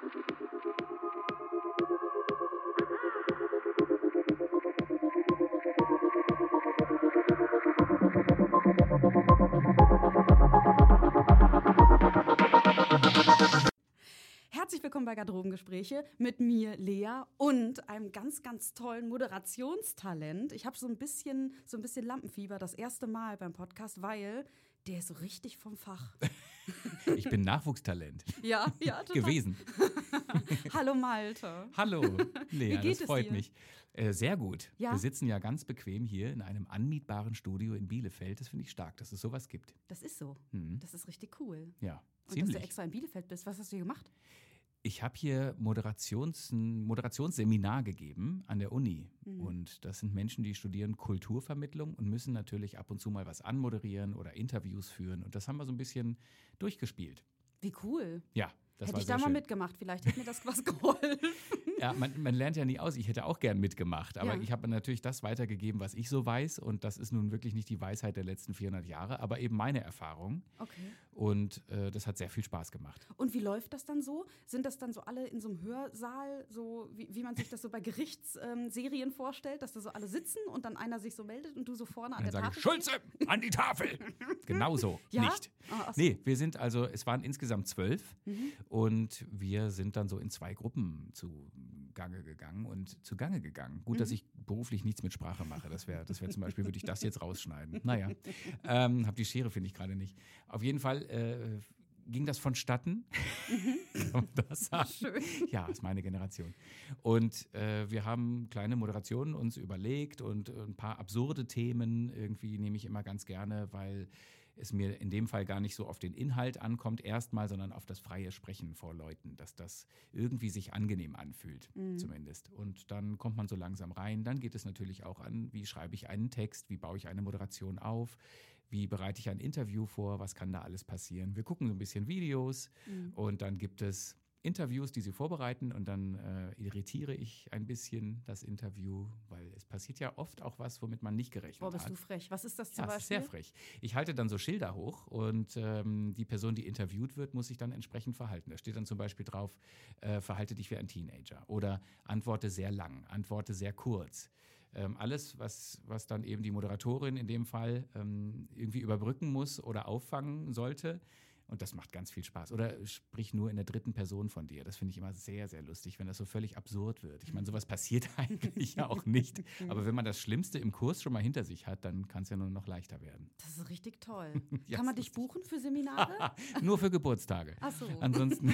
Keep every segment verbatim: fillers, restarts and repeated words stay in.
Herzlich willkommen bei Garderobengespräche mit mir, Lea, und einem ganz, ganz tollen Moderationstalent. Ich habe so ein bisschen, so ein bisschen Lampenfieber das erste Mal beim Podcast, weil der ist so richtig vom Fach. Ich bin Nachwuchstalent. Ja, ja, total. Gewesen. Hallo Malte. Hallo, Lea, Wie geht das es freut dir? mich. Äh, sehr gut. Ja? Wir sitzen ja ganz bequem hier in einem anmietbaren Studio in Bielefeld. Das finde ich stark, dass es sowas gibt. Das ist so. Mhm. Das ist richtig cool. Ja, Und ziemlich. dass du extra in Bielefeld bist. Was hast du hier gemacht? Ich habe hier Moderations, ein Moderationsseminar gegeben an der Uni. Mhm. Und das sind Menschen, die studieren Kulturvermittlung und müssen natürlich ab und zu mal was anmoderieren oder Interviews führen. Und das haben wir so ein bisschen durchgespielt. Wie cool. Ja, das Hätte war ich sehr da mal schön. mitgemacht. Vielleicht hätte mir das was geholfen. Ja, man, man lernt ja nie aus. Ich hätte auch gern mitgemacht. Aber Ja. ich habe natürlich das weitergegeben, was ich so weiß. Und das ist nun wirklich nicht die Weisheit der letzten vierhundert Jahre, aber eben meine Erfahrung. Okay. Und äh, das hat sehr viel Spaß gemacht. Und wie läuft das dann so? Sind das dann so alle in so einem Hörsaal, so wie, wie man sich das so bei Gerichtsserien ähm, vorstellt, dass da so alle sitzen und dann einer sich so meldet und du so vorne an Und der dann sage Tafel ich, Schulze, an die Tafel! Genau so, Ja? nicht. Ah, ach so. Nee, wir sind also, es waren insgesamt zwölf Mhm. und wir sind dann so in zwei Gruppen zugange gegangen und zugange gegangen. Gut, Mhm. dass ich beruflich nichts mit Sprache mache. Das wäre das wär zum Beispiel, würde ich das jetzt rausschneiden. Naja, ähm, hab die Schere, finde ich gerade nicht. Auf jeden Fall äh, ging das vonstatten. Kann man das sagen? Schön. Ja, ist meine Generation. Und äh, wir haben kleine Moderationen uns überlegt und äh, ein paar absurde Themen irgendwie nehme ich immer ganz gerne, weil es mir in dem Fall gar nicht so auf den Inhalt ankommt erstmal, sondern auf das freie Sprechen vor Leuten, dass das irgendwie sich angenehm anfühlt, Mhm. zumindest. Und dann kommt man so langsam rein. Dann geht es natürlich auch an, wie schreibe ich einen Text, wie baue ich eine Moderation auf, wie bereite ich ein Interview vor, was kann da alles passieren. Wir gucken so ein bisschen Videos Mhm. und dann gibt es Interviews, die sie vorbereiten und dann äh, irritiere ich ein bisschen das Interview, weil es passiert ja oft auch was, womit man nicht gerechnet Boah, bist hat. du frech. Was ist das zum Ja, es ist Beispiel? sehr frech. Ich halte dann so Schilder hoch und ähm, die Person, die interviewt wird, muss sich dann entsprechend verhalten. Da steht dann zum Beispiel drauf, äh, verhalte dich wie ein Teenager oder antworte sehr lang, antworte sehr kurz. Ähm, alles, was, was dann eben die Moderatorin in dem Fall ähm, irgendwie überbrücken muss oder auffangen sollte. Und das macht ganz viel Spaß. Oder sprich nur in der dritten Person von dir. Das finde ich immer sehr, sehr lustig, wenn das so völlig absurd wird. Ich meine, sowas passiert eigentlich ja auch nicht. Aber wenn man das Schlimmste im Kurs schon mal hinter sich hat, dann kann es ja nur noch leichter werden. Das ist richtig toll. Ja, Kann man ist dich buchen für Seminare? Nur für Geburtstage. Ach so. Ansonsten,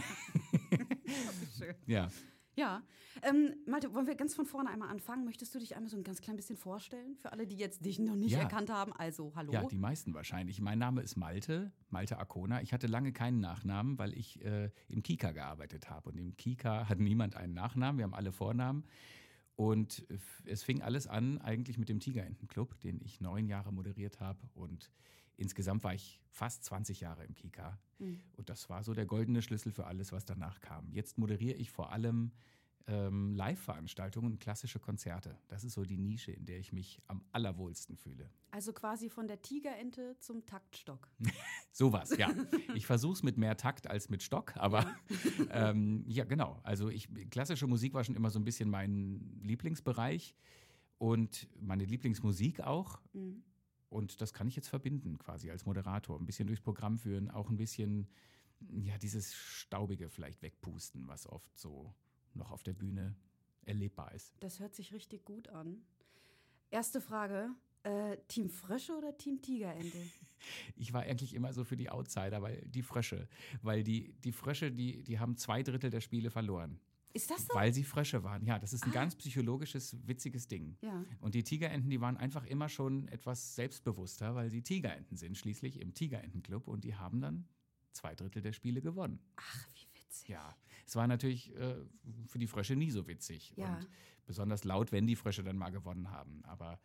Schön. ja. Ja. Ähm, Malte, wollen wir ganz von vorne einmal anfangen? Möchtest du dich einmal so ein ganz klein bisschen vorstellen? Für alle, die jetzt dich noch nicht Ja. erkannt haben. Also, hallo. Ja, die meisten wahrscheinlich. Mein Name ist Malte, Malte Arkona. Ich hatte lange keinen Nachnamen, weil ich äh, im Kika gearbeitet habe. Und im Kika hat niemand einen Nachnamen, wir haben alle Vornamen. Und es fing alles an eigentlich mit dem Tigerentenclub, den ich neun Jahre moderiert habe. Und insgesamt war ich fast zwanzig Jahre im Kika. Mhm. Und das war so der goldene Schlüssel für alles, was danach kam. Jetzt moderiere ich vor allem ähm, Live-Veranstaltungen und klassische Konzerte. Das ist so die Nische, in der ich mich am allerwohlsten fühle. Also quasi von der Tigerente zum Taktstock. Sowas, ja. Ich versuche es mit mehr Takt als mit Stock, aber ja, ähm, ja genau. Also ich, klassische Musik war schon immer so ein bisschen mein Lieblingsbereich und meine Lieblingsmusik auch. Mhm. Und das kann ich jetzt verbinden quasi als Moderator. Ein bisschen durchs Programm führen, auch ein bisschen ja, dieses Staubige vielleicht wegpusten, was oft so noch auf der Bühne erlebbar ist. Das hört sich richtig gut an. Erste Frage, äh, Team Frösche oder Team Tigerente? Ich war eigentlich immer so für die Outsider, weil die Frösche, weil die, die Frösche, die, die haben zwei Drittel der Spiele verloren. Ist das so? Weil sie Frösche waren. Ja, das ist ein Ah. ganz psychologisches, witziges Ding. Ja. Und die Tigerenten, die waren einfach immer schon etwas selbstbewusster, weil sie Tigerenten sind, schließlich im Tigerentenclub. Und die haben dann zwei Drittel der Spiele gewonnen. Ach, wie witzig. Ja, es war natürlich äh, für die Frösche nie so witzig. Ja. Und besonders laut, wenn die Frösche dann mal gewonnen haben. Aber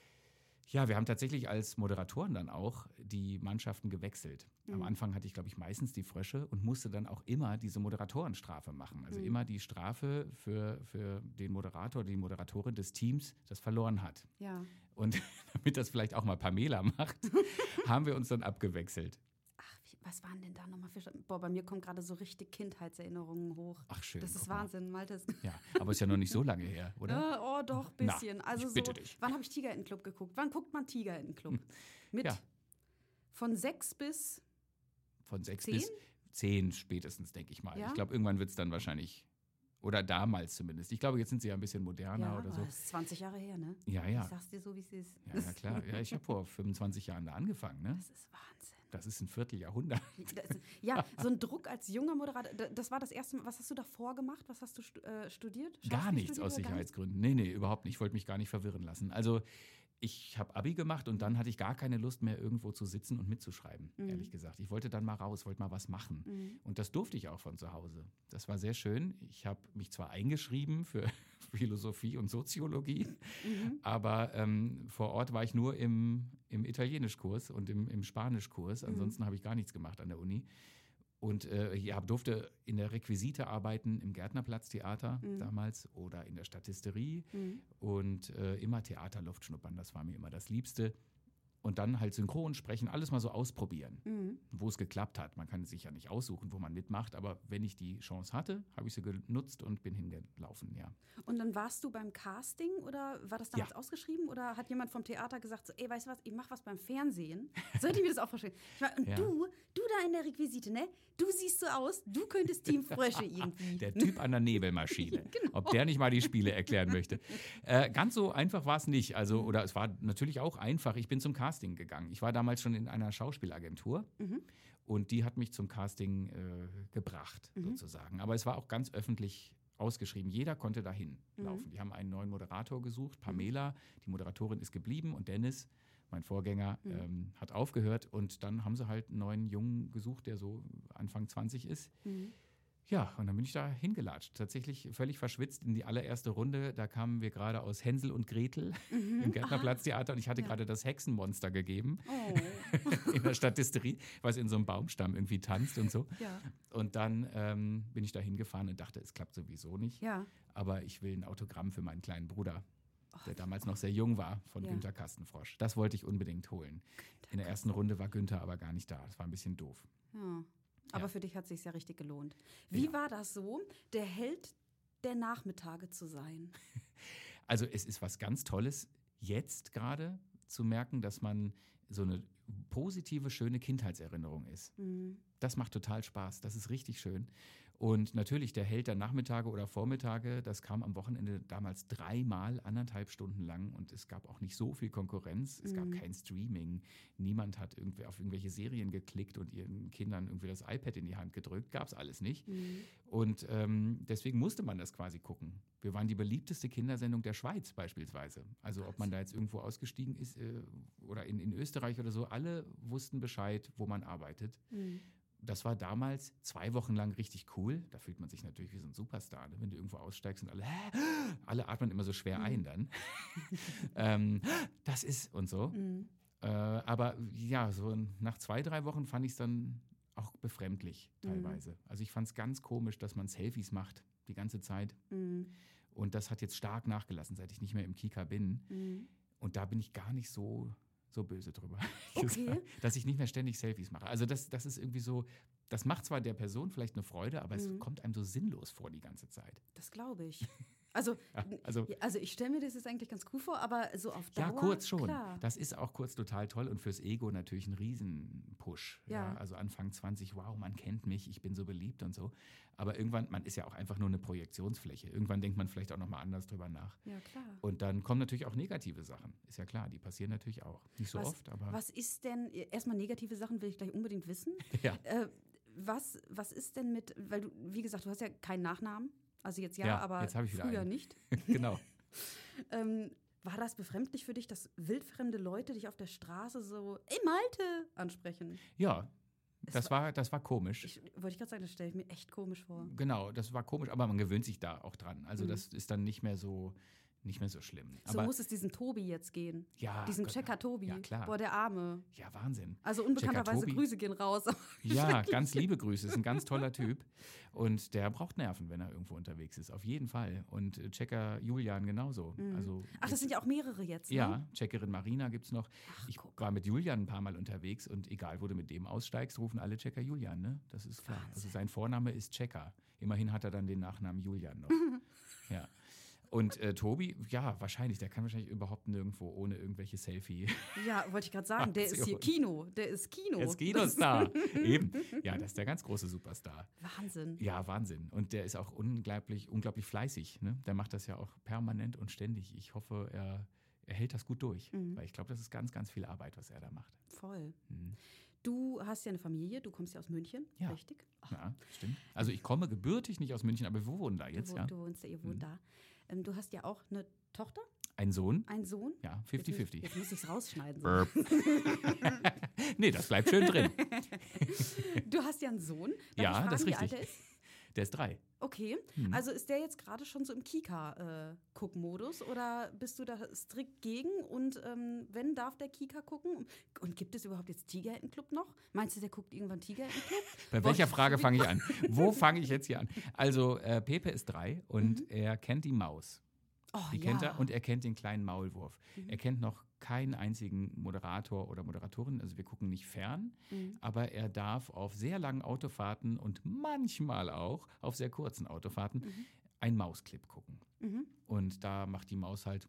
ja, wir haben tatsächlich als Moderatoren dann auch die Mannschaften gewechselt. Mhm. Am Anfang hatte ich, glaube ich, meistens die Frösche und musste dann auch immer diese Moderatorenstrafe machen. Also Mhm. immer die Strafe für, für den Moderator, die Moderatorin des Teams, das verloren hat. Ja. Und damit das vielleicht auch mal Pamela macht, haben wir uns dann abgewechselt. Ach, wie, was waren denn da nochmal für... Boah, bei mir kommen gerade so richtig Kindheitserinnerungen hoch. Ach schön. Das ist mal. Wahnsinn, Malte. Ja, aber ist ja noch nicht so lange her, oder? Ja, oh, doch, ein bisschen. Na, also ich bitte so, dich. Wann habe ich Tigerentenclub geguckt? Wann guckt man Tigerentenclub? Mit Ja. von sechs bis... Von sechs Zehn? bis zehn spätestens, denke ich mal. Ja? Ich glaube, irgendwann wird es dann wahrscheinlich, oder damals zumindest. Ich glaube, jetzt sind sie ja ein bisschen moderner Ja, oder aber so. das ist zwanzig Jahre her, ne? Ja, ja. Ich sag's dir so, wie es ist. Ja, ja, klar. Ja, ich habe vor fünfundzwanzig Jahren da angefangen. Ne? Das ist Wahnsinn. Das ist ein Vierteljahrhundert. Das, ja, so ein Druck als junger Moderator. d- Das war das erste Mal. Was hast du davor gemacht? Was hast du stu äh, studiert? Gar nichts Schauspiel aus studiert oder gar nichts? Sicherheitsgründen. Nee, nee, überhaupt nicht. Ich wollte mich gar nicht verwirren lassen. Also ich habe Abi gemacht und dann hatte ich gar keine Lust mehr, irgendwo zu sitzen und mitzuschreiben, Mhm. ehrlich gesagt. Ich wollte dann mal raus, wollte mal was machen. Mhm. Und das durfte ich auch von zu Hause. Das war sehr schön. Ich habe mich zwar eingeschrieben für Philosophie und Soziologie, Mhm. aber ähm, vor Ort war ich nur im, im Italienischkurs und im, im Spanischkurs. Ansonsten habe ich gar nichts gemacht an der Uni. Und äh, ja, durfte in der Requisite arbeiten, im Gärtnerplatztheater Mhm. damals oder in der Statisterie Mhm. und äh, immer Theaterluft schnuppern, das war mir immer das Liebste. Und dann halt synchron sprechen, alles mal so ausprobieren, Mhm. wo es geklappt hat. Man kann sich ja nicht aussuchen, wo man mitmacht, aber wenn ich die Chance hatte, habe ich sie genutzt und bin hingelaufen, ja. Und dann warst du beim Casting oder war das damals Ja. ausgeschrieben oder hat jemand vom Theater gesagt, so, ey, weißt du was, ich mach was beim Fernsehen? Sollte ich mir das auch vorstellen? Ich mein, und Ja. du, du da in der Requisite, ne? Du siehst so aus, du könntest Team Frösche irgendwie. Der Typ an der Nebelmaschine. Genau. Ob der nicht mal die Spiele erklären möchte. Äh, ganz so einfach war es nicht. Also, oder es war natürlich auch einfach. Ich bin zum Casting gegangen. Ich war damals schon in einer Schauspielagentur Mhm. und die hat mich zum Casting äh, gebracht, Mhm. sozusagen. Aber es war auch ganz öffentlich ausgeschrieben. Jeder konnte dahin Mhm. laufen. Die haben einen neuen Moderator gesucht. Pamela, die Moderatorin, ist geblieben und Dennis, mein Vorgänger, Mhm. ähm, hat aufgehört. Und dann haben sie halt einen neuen Jungen gesucht, der so Anfang zwanzig ist. Mhm. Ja, und dann bin ich da hingelatscht. Tatsächlich völlig verschwitzt in die allererste Runde. Da kamen wir gerade aus Hänsel und Gretel Mhm. im Gärtnerplatztheater und ich hatte Ja. gerade das Hexenmonster gegeben Oh. in der Statisterie, was in so einem Baumstamm irgendwie tanzt und so. Ja. Und dann ähm, bin ich da hingefahren und dachte, es klappt sowieso nicht. Ja. Aber ich will ein Autogramm für meinen kleinen Bruder, Och, der damals noch sehr jung war, von Ja. Günter Kastenfrosch. Das wollte ich unbedingt holen. In der ersten Runde war Günther aber gar nicht da. Das war ein bisschen doof. Ja. Aber Ja. für dich hat es sich ja richtig gelohnt. Wie Ja. war das so, der Held der Nachmittage zu sein? Also es ist was ganz Tolles, jetzt gerade zu merken, dass man so eine positive, schöne Kindheitserinnerung ist. Mhm. Das macht total Spaß, das ist richtig schön. Und natürlich der Held der Nachmittage oder Vormittage, das kam am Wochenende damals dreimal, anderthalb Stunden lang und es gab auch nicht so viel Konkurrenz, es gab Mhm. kein Streaming, niemand hat irgendwie auf irgendwelche Serien geklickt und ihren Kindern irgendwie das iPad in die Hand gedrückt, gab es alles nicht. Mhm. Und ähm, deswegen musste man das quasi gucken. Wir waren die beliebteste Kindersendung der Schweiz beispielsweise. Also ob man da jetzt irgendwo ausgestiegen ist äh, oder in, in Österreich oder so, alle wussten Bescheid, wo man arbeitet. Mhm. Das war damals zwei Wochen lang richtig cool. Da fühlt man sich natürlich wie so ein Superstar, ne? Wenn du irgendwo aussteigst und alle, Hä? alle atmen immer so schwer ein dann. ähm, das ist und so. Mhm. Äh, aber ja, so nach zwei, drei Wochen fand ich es dann auch befremdlich teilweise. Also ich fand es ganz komisch, dass man Selfies macht die ganze Zeit. Mhm. Und das hat jetzt stark nachgelassen, seit ich nicht mehr im Kika bin. Mhm. Und da bin ich gar nicht so, so böse drüber, Okay. dass ich nicht mehr ständig Selfies mache. Also das, das ist irgendwie so, das macht zwar der Person vielleicht eine Freude, aber es Mhm. kommt einem so sinnlos vor die ganze Zeit. Das glaube ich. Also, Ja, also also ich stelle mir das jetzt eigentlich ganz cool vor, aber so auf Dauer. ja, kurz schon. Klar. Das ist auch kurz total toll und fürs Ego natürlich ein Riesenpush. Ja. Ja. Also Anfang zwanzig, wow, man kennt mich, ich bin so beliebt und so. Aber irgendwann, man ist ja auch einfach nur eine Projektionsfläche. Irgendwann denkt man vielleicht auch nochmal anders drüber nach. Ja, klar. Und dann kommen natürlich auch negative Sachen. Ist ja klar, die passieren natürlich auch. Nicht so Was- oft, aber Was ist denn, erstmal negative Sachen will ich gleich unbedingt wissen. ja. Äh, was, was ist denn mit, weil du, wie gesagt, du hast ja keinen Nachnamen. Also jetzt ja, Ja, aber jetzt habe ich wieder früher einen. nicht. Genau. Ähm, war das befremdlich für dich, dass wildfremde Leute dich auf der Straße so, ey Malte, ansprechen? Ja, Es das war, das war komisch. Ich, wollte ich gerade sagen, das stelle ich mir echt komisch vor. Genau, das war komisch, aber man gewöhnt sich da auch dran. Also Mhm. das ist dann nicht mehr so, nicht mehr so schlimm. So Aber muss es diesem Tobi jetzt gehen. ja, Diesen Gott, Checker Tobi. Ja, klar. Boah, der Arme. Ja, Wahnsinn. Also unbekannterweise Checker Tobi. Grüße gehen raus. Ja, ganz liebe Grüße. Ist ein ganz toller Typ. Und der braucht Nerven, wenn er irgendwo unterwegs ist. Auf jeden Fall. Und äh, Checker Julian genauso. Mhm. Also, Ach, das sind ja auch mehrere jetzt, ne? ja, Checkerin Marina gibt es noch. Ach, Ich guck. war mit Julian ein paar Mal unterwegs und egal, wo du mit dem aussteigst, rufen alle Checker Julian, ne? Das ist klar. Wahnsinn. Also sein Vorname ist Checker. Immerhin hat er dann den Nachnamen Julian noch. Ja. Und äh, Tobi, ja, wahrscheinlich, der kann wahrscheinlich überhaupt nirgendwo ohne irgendwelche Selfie. Ja, wollte ich gerade sagen, der ist hier Aktion. Kino. Der ist Kino. Der ist Kinostar. Eben. Ja, das ist der ganz große Superstar. Wahnsinn. Ja, Wahnsinn. Und der ist auch unglaublich, unglaublich fleißig. Ne? Der macht das ja auch permanent und ständig. Ich hoffe, er, er hält das gut durch. Mhm. Weil ich glaube, das ist ganz, ganz viel Arbeit, was er da macht. Voll. Mhm. Du hast ja eine Familie, du kommst ja aus München, Ja. richtig? Ach, Ja, stimmt. Also ich komme gebürtig nicht aus München, aber wir wohnen da jetzt, du, ja. du wohnst ja, ihr wohnt Mhm. da. Ähm, du hast ja auch eine Tochter, Ein Sohn, einen Sohn. ja, Jetzt fifty muss- fifty. Jetzt muss ich es rausschneiden. So. Burp. Nee, das bleibt schön drin. Du hast ja einen Sohn. Darf Ja, ich fragen, das ist wie richtig. alt er ist? Der ist drei. Okay, Mhm. also ist der jetzt gerade schon so im Kika-Guck-Modus oder bist du da strikt gegen? Und ähm, wenn, darf der Kika gucken? Und gibt es überhaupt jetzt Tigerenten-Club noch? Meinst du, der guckt irgendwann Tigerenten-Club? Bei Boah, welcher ich- Frage fange ich an? Wo fange ich jetzt hier an? Also, äh, Pepe ist drei und er kennt die Maus. Oh, Die ja. kennt er und er kennt den kleinen Maulwurf. Mhm. Er kennt noch keinen einzigen Moderator oder Moderatorin. Also wir gucken nicht fern, Mhm. aber er darf auf sehr langen Autofahrten und manchmal auch auf sehr kurzen Autofahrten Mhm. einen Mausclip gucken. Mhm. Und da macht die Maus halt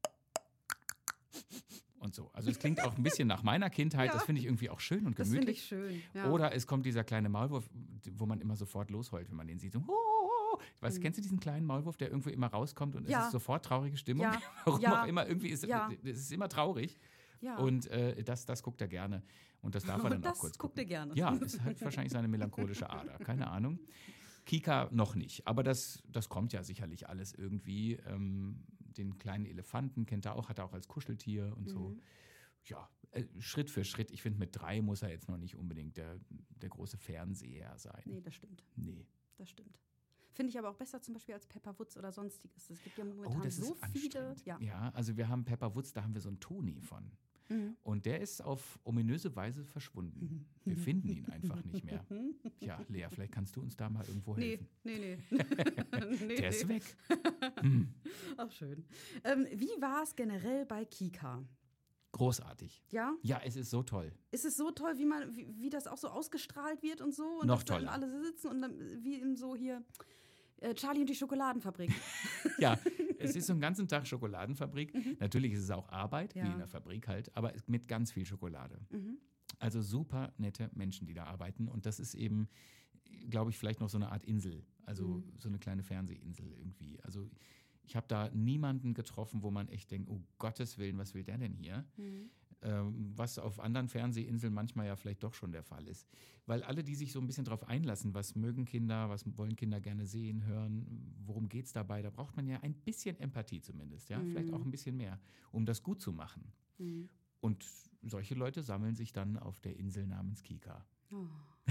und so. Also es klingt auch ein bisschen nach meiner Kindheit. Ja. Das finde ich irgendwie auch schön und Das finde gemütlich. ich schön. Ja. Oder es kommt dieser kleine Maulwurf, wo man immer sofort losheult, wenn man den sieht. So, weißt, Mhm. kennst du diesen kleinen Maulwurf, der irgendwo immer rauskommt und Ja. es ist sofort traurige Stimmung? Ja. Warum Ja. auch immer, irgendwie ist Ja. es ist immer traurig. ja. Und äh, das, das guckt er gerne. Und das darf er dann Und das auch kurz guckt gucken. er gerne. Ja, es hat wahrscheinlich seine melancholische Ader. Keine Ahnung. Kika noch nicht. Aber das, das kommt ja sicherlich alles irgendwie. Ähm, den kleinen Elefanten kennt er auch, hat er auch als Kuscheltier und so. Mhm. Ja, äh, Schritt für Schritt. Ich finde, mit drei muss er jetzt noch nicht unbedingt der, der große Fernseher sein. Nee, das stimmt. Nee. Das stimmt. Finde ich aber auch besser zum Beispiel als Pepper Woods oder sonstiges. Es gibt ja momentan Oh, das so ist viele. anstrengend. Ja. Ja, also wir haben Pepper Woods, da haben wir so einen Toni von. Mhm. Und der ist auf ominöse Weise verschwunden. Wir finden ihn einfach nicht mehr. Ja, Lea, vielleicht kannst du uns da mal irgendwo Nee, helfen. nee, nee. nee Der ist nee. weg. Hm. Ach, schön. Ähm, wie war es generell bei Kika? Großartig. Ja? Ja, es ist so toll. Ist es so toll, wie, man, wie, wie das auch so ausgestrahlt wird und so? Und Noch dass dann toller. alle sitzen und dann wie in so hier äh, Charlie und die Schokoladenfabrik. Ja, es ist so einen ganzen Tag Schokoladenfabrik. Natürlich ist es auch Arbeit, wie Ja. in der Fabrik halt, aber mit ganz viel Schokolade. Mhm. Also super nette Menschen, die da arbeiten. Und das ist eben, glaube ich, vielleicht noch so eine Art Insel. Also Mhm. so eine kleine Fernsehinsel irgendwie. Also ich habe da niemanden getroffen, wo man echt denkt, oh Gottes Willen, was will der denn hier? Mhm. Ähm, was auf anderen Fernsehinseln manchmal ja vielleicht doch schon der Fall ist. Weil alle, die sich so ein bisschen drauf einlassen, was mögen Kinder, was wollen Kinder gerne sehen, hören, worum geht es dabei, da braucht man ja ein bisschen Empathie zumindest, ja, Mhm. vielleicht auch ein bisschen mehr, um das gut zu machen. Mhm. Und solche Leute sammeln sich dann auf der Insel namens Kika. Oh.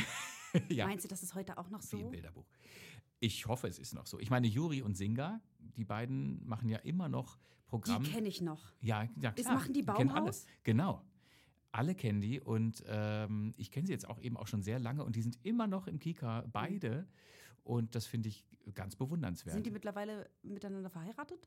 Ja, Meinst du, das ist heute auch noch wie im so? Bilderbuch. Ich hoffe, es ist noch so. Ich meine, Juri und Singa, die beiden machen ja immer noch Programm. Die kenne ich noch. Ja, ja Ist- klar. machen die kennen alle. Baumhaus? Genau. Alle kennen die und ähm, ich kenne sie jetzt auch eben auch schon sehr lange und die sind immer noch im Kika, beide. Und das finde ich ganz bewundernswert. Sind die mittlerweile miteinander verheiratet?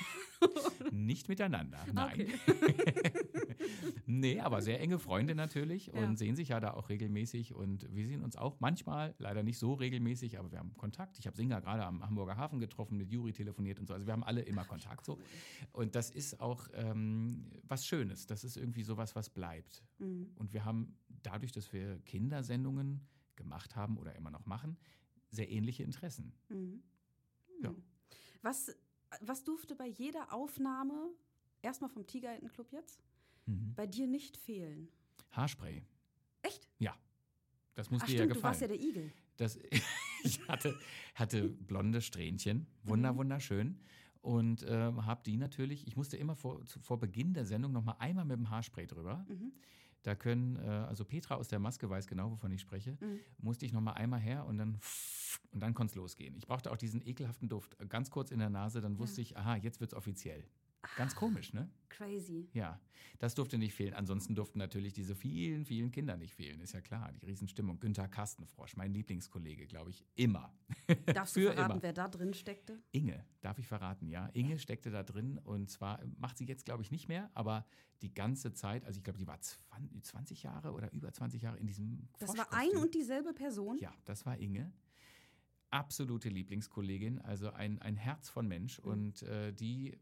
Nicht miteinander, nein. Okay. Nee, aber sehr enge Freunde natürlich und Ja. sehen sich ja da auch regelmäßig und wir sehen uns auch manchmal, leider nicht so regelmäßig, aber wir haben Kontakt. Ich habe Singa gerade am Hamburger Hafen getroffen, mit Juri telefoniert und so. Also wir haben alle immer Kontakt so. Und das ist auch ähm, was Schönes. Das ist irgendwie sowas, was bleibt. Mhm. Und wir haben dadurch, dass wir Kindersendungen gemacht haben oder immer noch machen, sehr ähnliche Interessen. Mhm. Ja. Mhm. Was, was durfte bei jeder Aufnahme, erstmal vom Tigerenten-Club jetzt, Mhm. bei dir nicht fehlen? Haarspray. Echt? Ja. Das muss Ach dir stimmt, ja du warst ja gefallen. der Igel. Das, ich hatte, hatte blonde Strähnchen, wunder, Mhm. wunderschön. Und ähm, habe die natürlich, ich musste immer vor, zu, vor Beginn der Sendung noch mal einmal mit dem Haarspray drüber. Mhm. Da können, äh, also Petra aus der Maske weiß genau, wovon ich spreche, Mhm. musste ich noch mal einmal her und dann Und dann konnte es losgehen. Ich brauchte auch diesen ekelhaften Duft ganz kurz in der Nase, dann wusste Ja. ich, aha, jetzt wird es offiziell. Ganz komisch, ne? Crazy. Ja, das durfte nicht fehlen. Ansonsten durften natürlich diese vielen, vielen Kinder nicht fehlen. Ist ja klar, die Riesenstimmung. Günther Kastenfrosch, mein Lieblingskollege, glaube ich, immer. Darfst du Für verraten, immer. wer da drin steckte? Inge, darf ich verraten, ja. Inge steckte da drin und zwar macht sie jetzt, glaube ich, nicht mehr, aber die ganze Zeit, also ich glaube, die war zwanzig Jahre oder über zwanzig Jahre in diesem Das war ein und dieselbe Person? Ja, das war Inge. Absolute Lieblingskollegin, also ein, ein Herz von Mensch. Mhm. Und äh, die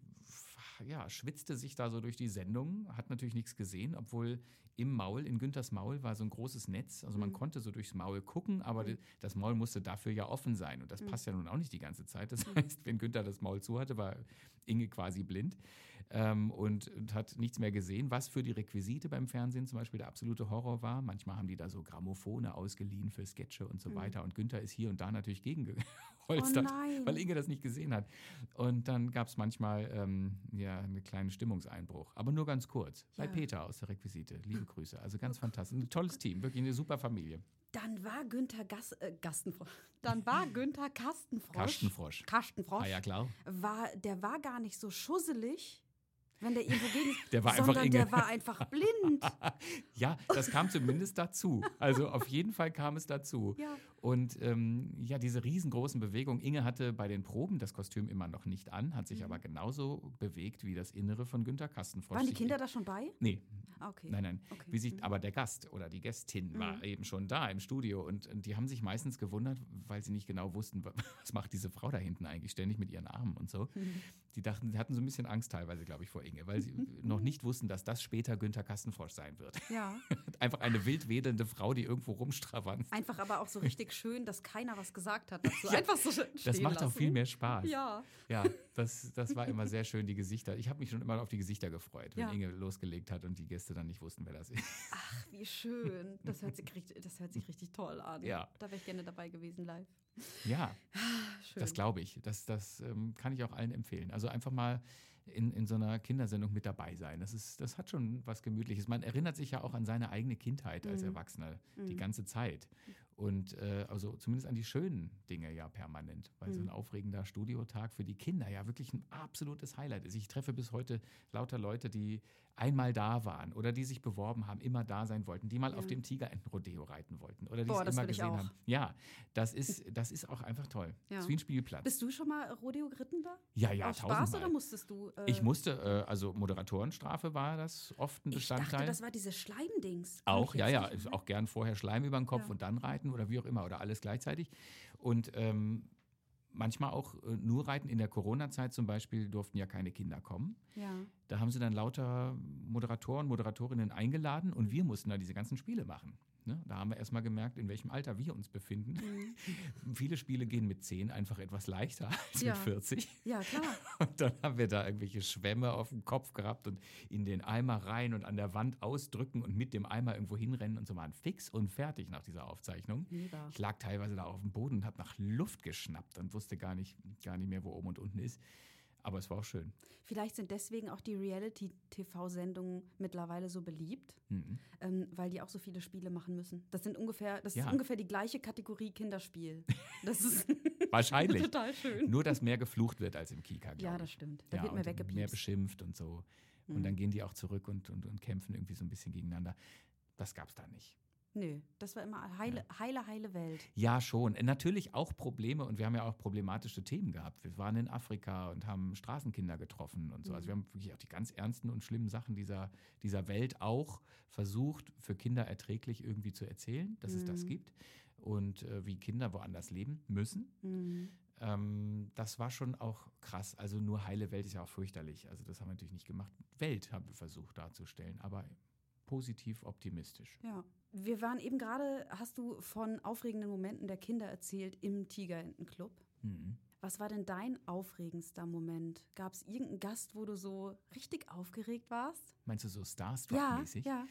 ja, schwitzte sich da so durch die Sendung, hat natürlich nichts gesehen, obwohl im Maul, in Günthers Maul war so ein großes Netz. Also man Mhm. konnte so durchs Maul gucken, aber Mhm. das Maul musste dafür ja offen sein. Und das Mhm. passt ja nun auch nicht die ganze Zeit. Das Mhm. heißt, wenn Günther das Maul zu hatte, war Inge quasi blind. Ähm, und, und hat nichts mehr gesehen, was für die Requisite beim Fernsehen zum Beispiel der absolute Horror war. Manchmal haben die da so Grammophone ausgeliehen für Sketche und so Mhm. weiter. Und Günther ist hier und da natürlich Oh gegengeholstert, nein. weil Inge das nicht gesehen hat. Und dann gab es manchmal ähm, ja, einen kleinen Stimmungseinbruch. Aber nur ganz kurz. Bei Ja. Peter aus der Requisite. Liebe Grüße. Also ganz fantastisch. Ein tolles Team. Wirklich eine super Familie. Dann war Günther Gas äh, Gastenfrosch. Dann war Günther Kastenfrosch. Kastenfrosch. Kastenfrosch. Ah ja, klar. War, der war gar nicht so schusselig, wenn der irgendwo gegen. Der war einfach sondern Inge. der war einfach blind. Ja, das kam zumindest dazu. Also auf jeden Fall kam es dazu. Ja. Und ähm, ja, diese riesengroßen Bewegungen. Inge hatte bei den Proben das Kostüm immer noch nicht an, hat sich Mhm. aber genauso bewegt wie das Innere von Günther Kastenfrosch. Waren die sich- Kinder da schon bei? Nee, Ah, okay. nein, nein. Okay. Wie sich, Mhm. aber der Gast oder die Gästin war Mhm. eben schon da im Studio und, und die haben sich meistens gewundert, weil sie nicht genau wussten, wa- was macht diese Frau da hinten eigentlich ständig mit ihren Armen und so. Mhm. Die dachten, sie hatten so ein bisschen Angst teilweise, glaube ich, vor Inge, weil sie noch nicht wussten, dass das später Günther Kastenfrosch sein wird. Ja. Einfach eine wild wedelnde Frau, die irgendwo rumstravanzt. Einfach aber auch so richtig schön, dass keiner was gesagt hat dazu. Ja, Einfach so stehen Das macht lassen. auch viel mehr Spaß. Ja. Ja, das, das war immer sehr schön, die Gesichter. Ich habe mich schon immer auf die Gesichter gefreut, wenn Ja. Inge losgelegt hat und die Gäste dann nicht wussten, wer das ist. Ach, wie schön. Das hört sich richtig, das hört sich richtig toll an. Ja. Da wäre ich gerne dabei gewesen live. Ja, Schön. das glaube ich. Das, das ähm, kann ich auch allen empfehlen. Also einfach mal in, in so einer Kindersendung mit dabei sein. Das, ist, das hat schon was Gemütliches. Man erinnert sich ja auch an seine eigene Kindheit als Mhm. Erwachsener die Mhm. ganze Zeit. Und äh, also zumindest an die schönen Dinge ja permanent. Weil so ein Mhm. aufregender Studiotag für die Kinder ja wirklich ein absolutes Highlight ist. Ich treffe bis heute lauter Leute, die einmal da waren oder die sich beworben haben, immer da sein wollten, die mal Ja. auf dem Tigerentenrodeo reiten wollten oder die Boah, es das immer will ich gesehen auch. haben. Ja, das ist, das ist auch einfach toll. Ja. Das ist wie ein Spielplatz. Bist du schon mal Rodeo geritten da? Ja, ja, Aus Spaß tausendmal. oder musstest du? Äh, Ich musste, äh, also Moderatorenstrafe war das oft ein Ich Bestandteil. dachte, das war dieses Schleimdings. Auch, ja, ja, Ist ist auch gern vorher Schleim über den Kopf Ja. und dann reiten oder wie auch immer oder alles gleichzeitig. Und ähm, manchmal auch äh, nur reiten. In der Corona-Zeit zum Beispiel durften ja keine Kinder kommen. Ja. Da haben sie dann lauter Moderatoren, Moderatorinnen eingeladen und wir mussten da diese ganzen Spiele machen. Ne? Da haben wir erstmal gemerkt, in welchem Alter wir uns befinden. Mhm. Viele Spiele gehen mit zehn einfach etwas leichter als Ja. mit vierzig. Ja, klar. Und dann haben wir da irgendwelche Schwämme auf dem Kopf gehabt und in den Eimer rein und an der Wand ausdrücken und mit dem Eimer irgendwo hinrennen und so waren fix und fertig nach dieser Aufzeichnung. Mega. Ich lag teilweise da auf dem Boden und habe nach Luft geschnappt und wusste gar nicht, gar nicht mehr, wo oben und unten ist. Aber es war auch schön. Vielleicht sind deswegen auch die Reality-T V-Sendungen mittlerweile so beliebt, Mhm. ähm, weil die auch so viele Spiele machen müssen. Das sind ungefähr, das Ja. ist ungefähr die gleiche Kategorie Kinderspiel. Das ist Wahrscheinlich. total schön. Nur, dass mehr geflucht wird als im Kika, glaube Ja, ich. das stimmt. Da Ja, wird mehr und mehr weggepiepst. beschimpft und so. Und Mhm. dann gehen die auch zurück und, und, und kämpfen irgendwie so ein bisschen gegeneinander. Das gab es da nicht. Nö, das war immer heile, heile, heile Welt. Ja, schon. Natürlich auch Probleme und wir haben ja auch problematische Themen gehabt. Wir waren in Afrika und haben Straßenkinder getroffen und so. Also wir haben wirklich auch die ganz ernsten und schlimmen Sachen dieser, dieser Welt auch versucht, für Kinder erträglich irgendwie zu erzählen, dass es das Mhm. gibt und äh, wie Kinder woanders leben müssen. Mhm. Ähm, das war schon auch krass. Also nur heile Welt ist ja auch fürchterlich. Also das haben wir natürlich nicht gemacht. Welt haben wir versucht darzustellen, aber positiv optimistisch. Ja. Wir waren eben gerade, hast du von aufregenden Momenten der Kinder erzählt im Tigerentenclub. Mhm. Was war denn dein aufregendster Moment? Gab es irgendeinen Gast, wo du so richtig aufgeregt warst? Meinst du so Ja, Starstruck-mäßig? ja.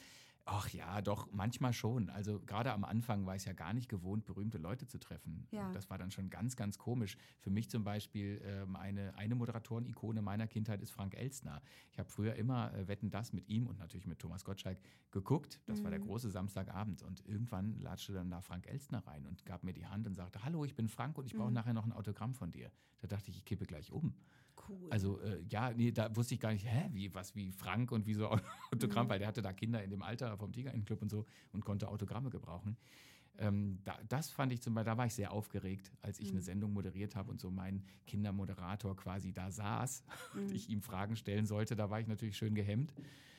Ach ja, doch, manchmal schon. Also gerade am Anfang war ich es ja gar nicht gewohnt, berühmte Leute zu treffen. Ja. Und das war dann schon ganz, ganz komisch. Für mich zum Beispiel ähm, eine, eine Moderatoren-Ikone meiner Kindheit ist Frank Elstner. Ich habe früher immer äh, Wetten, dass mit ihm und natürlich mit Thomas Gottschalk geguckt. Das mhm. war der große Samstagabend. Und irgendwann latschte dann da Frank Elstner rein und gab mir die Hand und sagte, hallo, ich bin Frank und ich brauche mhm. nachher noch ein Autogramm von dir. Da dachte ich, ich kippe gleich um. Cool. Also äh, ja, nee, da wusste ich gar nicht, hä, wie, was, wie Frank und wie so Autogramm, mhm. weil der hatte da Kinder in dem Alter vom Tigerentenclub und so und konnte Autogramme gebrauchen. Ähm, da, das fand ich zum Beispiel, da war ich sehr aufgeregt, als ich mhm. eine Sendung moderiert habe und so mein Kindermoderator quasi da saß mhm. und ich ihm Fragen stellen sollte, da war ich natürlich schön gehemmt.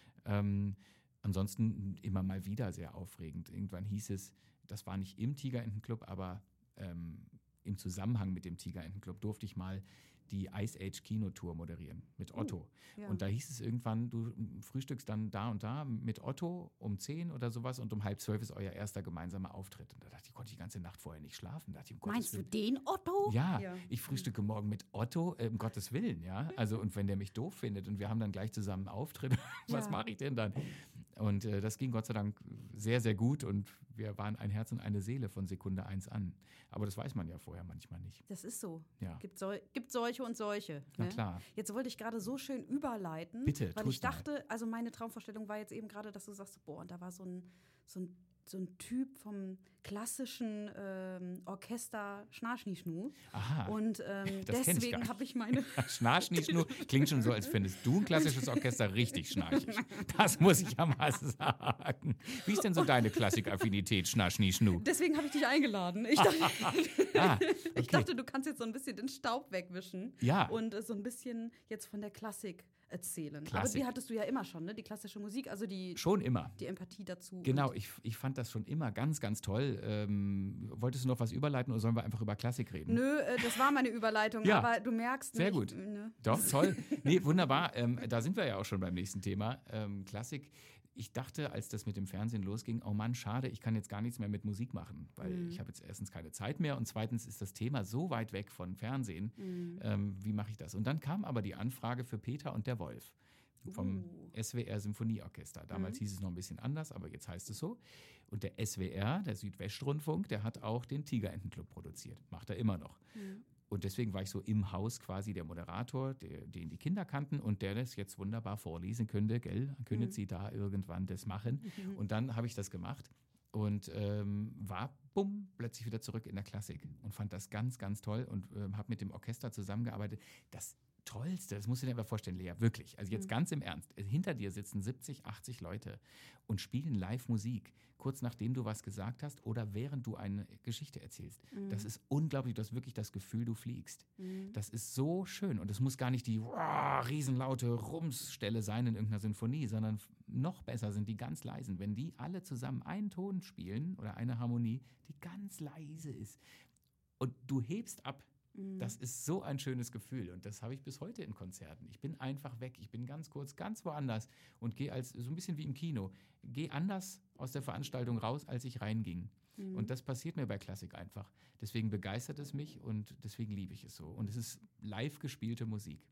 Ähm, ansonsten immer mal wieder sehr aufregend. Irgendwann hieß es, das war nicht im Tigerentenclub, aber ähm, im Zusammenhang mit dem Tigerentenclub durfte ich mal die Ice Age Kinotour moderieren mit Otto. Uh, ja. Und da hieß es irgendwann, du frühstückst dann da und da mit Otto um zehn oder sowas und um halb zwölf ist euer erster gemeinsamer Auftritt. Und da dachte ich, konnte ich die ganze Nacht vorher nicht schlafen. Da dachte ich, um Meinst Gottes du den Otto? Ja, ja, ich frühstücke morgen mit Otto, äh, um Gottes Willen, ja. Also und wenn der mich doof findet und wir haben dann gleich zusammen einen Auftritt, was ja. mache ich denn dann? Und äh, das ging Gott sei Dank sehr, sehr gut und wir waren ein Herz und eine Seele von Sekunde eins an. Aber das weiß man ja vorher manchmal nicht. Das ist so. Ja. Gibt, so, gibt solche und solche. Na ne? klar. Jetzt wollte ich gerade so schön überleiten, Bitte, weil ich dachte, mal. also meine Traumvorstellung war jetzt eben gerade, dass du sagst, boah, und da war so ein, so ein, so ein Typ vom klassischen ähm, Orchester Schnarschnischnu. Aha. Und ähm, das deswegen habe ich meine... Schnarschnischnu klingt schon so, als findest du ein klassisches Orchester richtig schnarchig. Das muss ich ja mal sagen. Wie ist denn so deine Klassikaffinität, Schnarschnischnu? Deswegen habe ich dich eingeladen. Ich dachte, ah, okay. ich dachte, du kannst jetzt so ein bisschen den Staub wegwischen. Ja. Und äh, so ein bisschen jetzt von der Klassik erzählen. Klassik. Aber die hattest du ja immer schon, ne? Die klassische Musik, also die... Schon immer. Die Empathie dazu. Genau, ich, ich fand das schon immer ganz, ganz toll. Ähm, wolltest du noch was überleiten oder sollen wir einfach über Klassik reden? Nö, äh, das war meine Überleitung, ja. aber du merkst... Sehr nicht, gut. Ne? Doch, toll. Nee, wunderbar. Ähm, da sind wir ja auch schon beim nächsten Thema. Ähm, Klassik. Ich dachte, als das mit dem Fernsehen losging, oh Mann, schade, ich kann jetzt gar nichts mehr mit Musik machen, weil mhm. ich habe jetzt erstens keine Zeit mehr und zweitens ist das Thema so weit weg von Fernsehen. Mhm. Ähm, wie mache ich das? Und dann kam aber die Anfrage für Peter und der Wolf vom uh. S W R Symphonieorchester. Damals mhm. hieß es noch ein bisschen anders, aber jetzt heißt es so. Und der S W R, der Südwestrundfunk, der hat auch den Tigerentenclub produziert. Macht er immer noch. Mhm. Und deswegen war ich so im Haus quasi der Moderator, der, den die Kinder kannten und der das jetzt wunderbar vorlesen könnte, gell? Könnte mhm. sie da irgendwann das machen. Mhm. Und dann habe ich das gemacht und ähm, war, bumm, plötzlich wieder zurück in der Klassik und fand das ganz, ganz toll und ähm, habe mit dem Orchester zusammengearbeitet. Das Tollste, das musst du dir einfach vorstellen, Lea, wirklich. Also jetzt mhm. ganz im Ernst. Hinter dir sitzen siebzig, achtzig Leute und spielen live Musik, kurz nachdem du was gesagt hast oder während du eine Geschichte erzählst. Mhm. Das ist unglaublich. Du hast wirklich das Gefühl, du fliegst. Mhm. Das ist so schön. Und es muss gar nicht die wow, riesenlaute Rumsstelle sein in irgendeiner Sinfonie, sondern noch besser sind die ganz leisen. Wenn die alle zusammen einen Ton spielen oder eine Harmonie, die ganz leise ist und du hebst ab. Das ist so ein schönes Gefühl und das habe ich bis heute in Konzerten. Ich bin einfach weg, ich bin ganz kurz, ganz woanders und gehe als so ein bisschen wie im Kino, gehe anders aus der Veranstaltung raus, als ich reinging. Mhm. Und das passiert mir bei Klassik einfach. Deswegen begeistert es mich und deswegen liebe ich es so. Und es ist live gespielte Musik.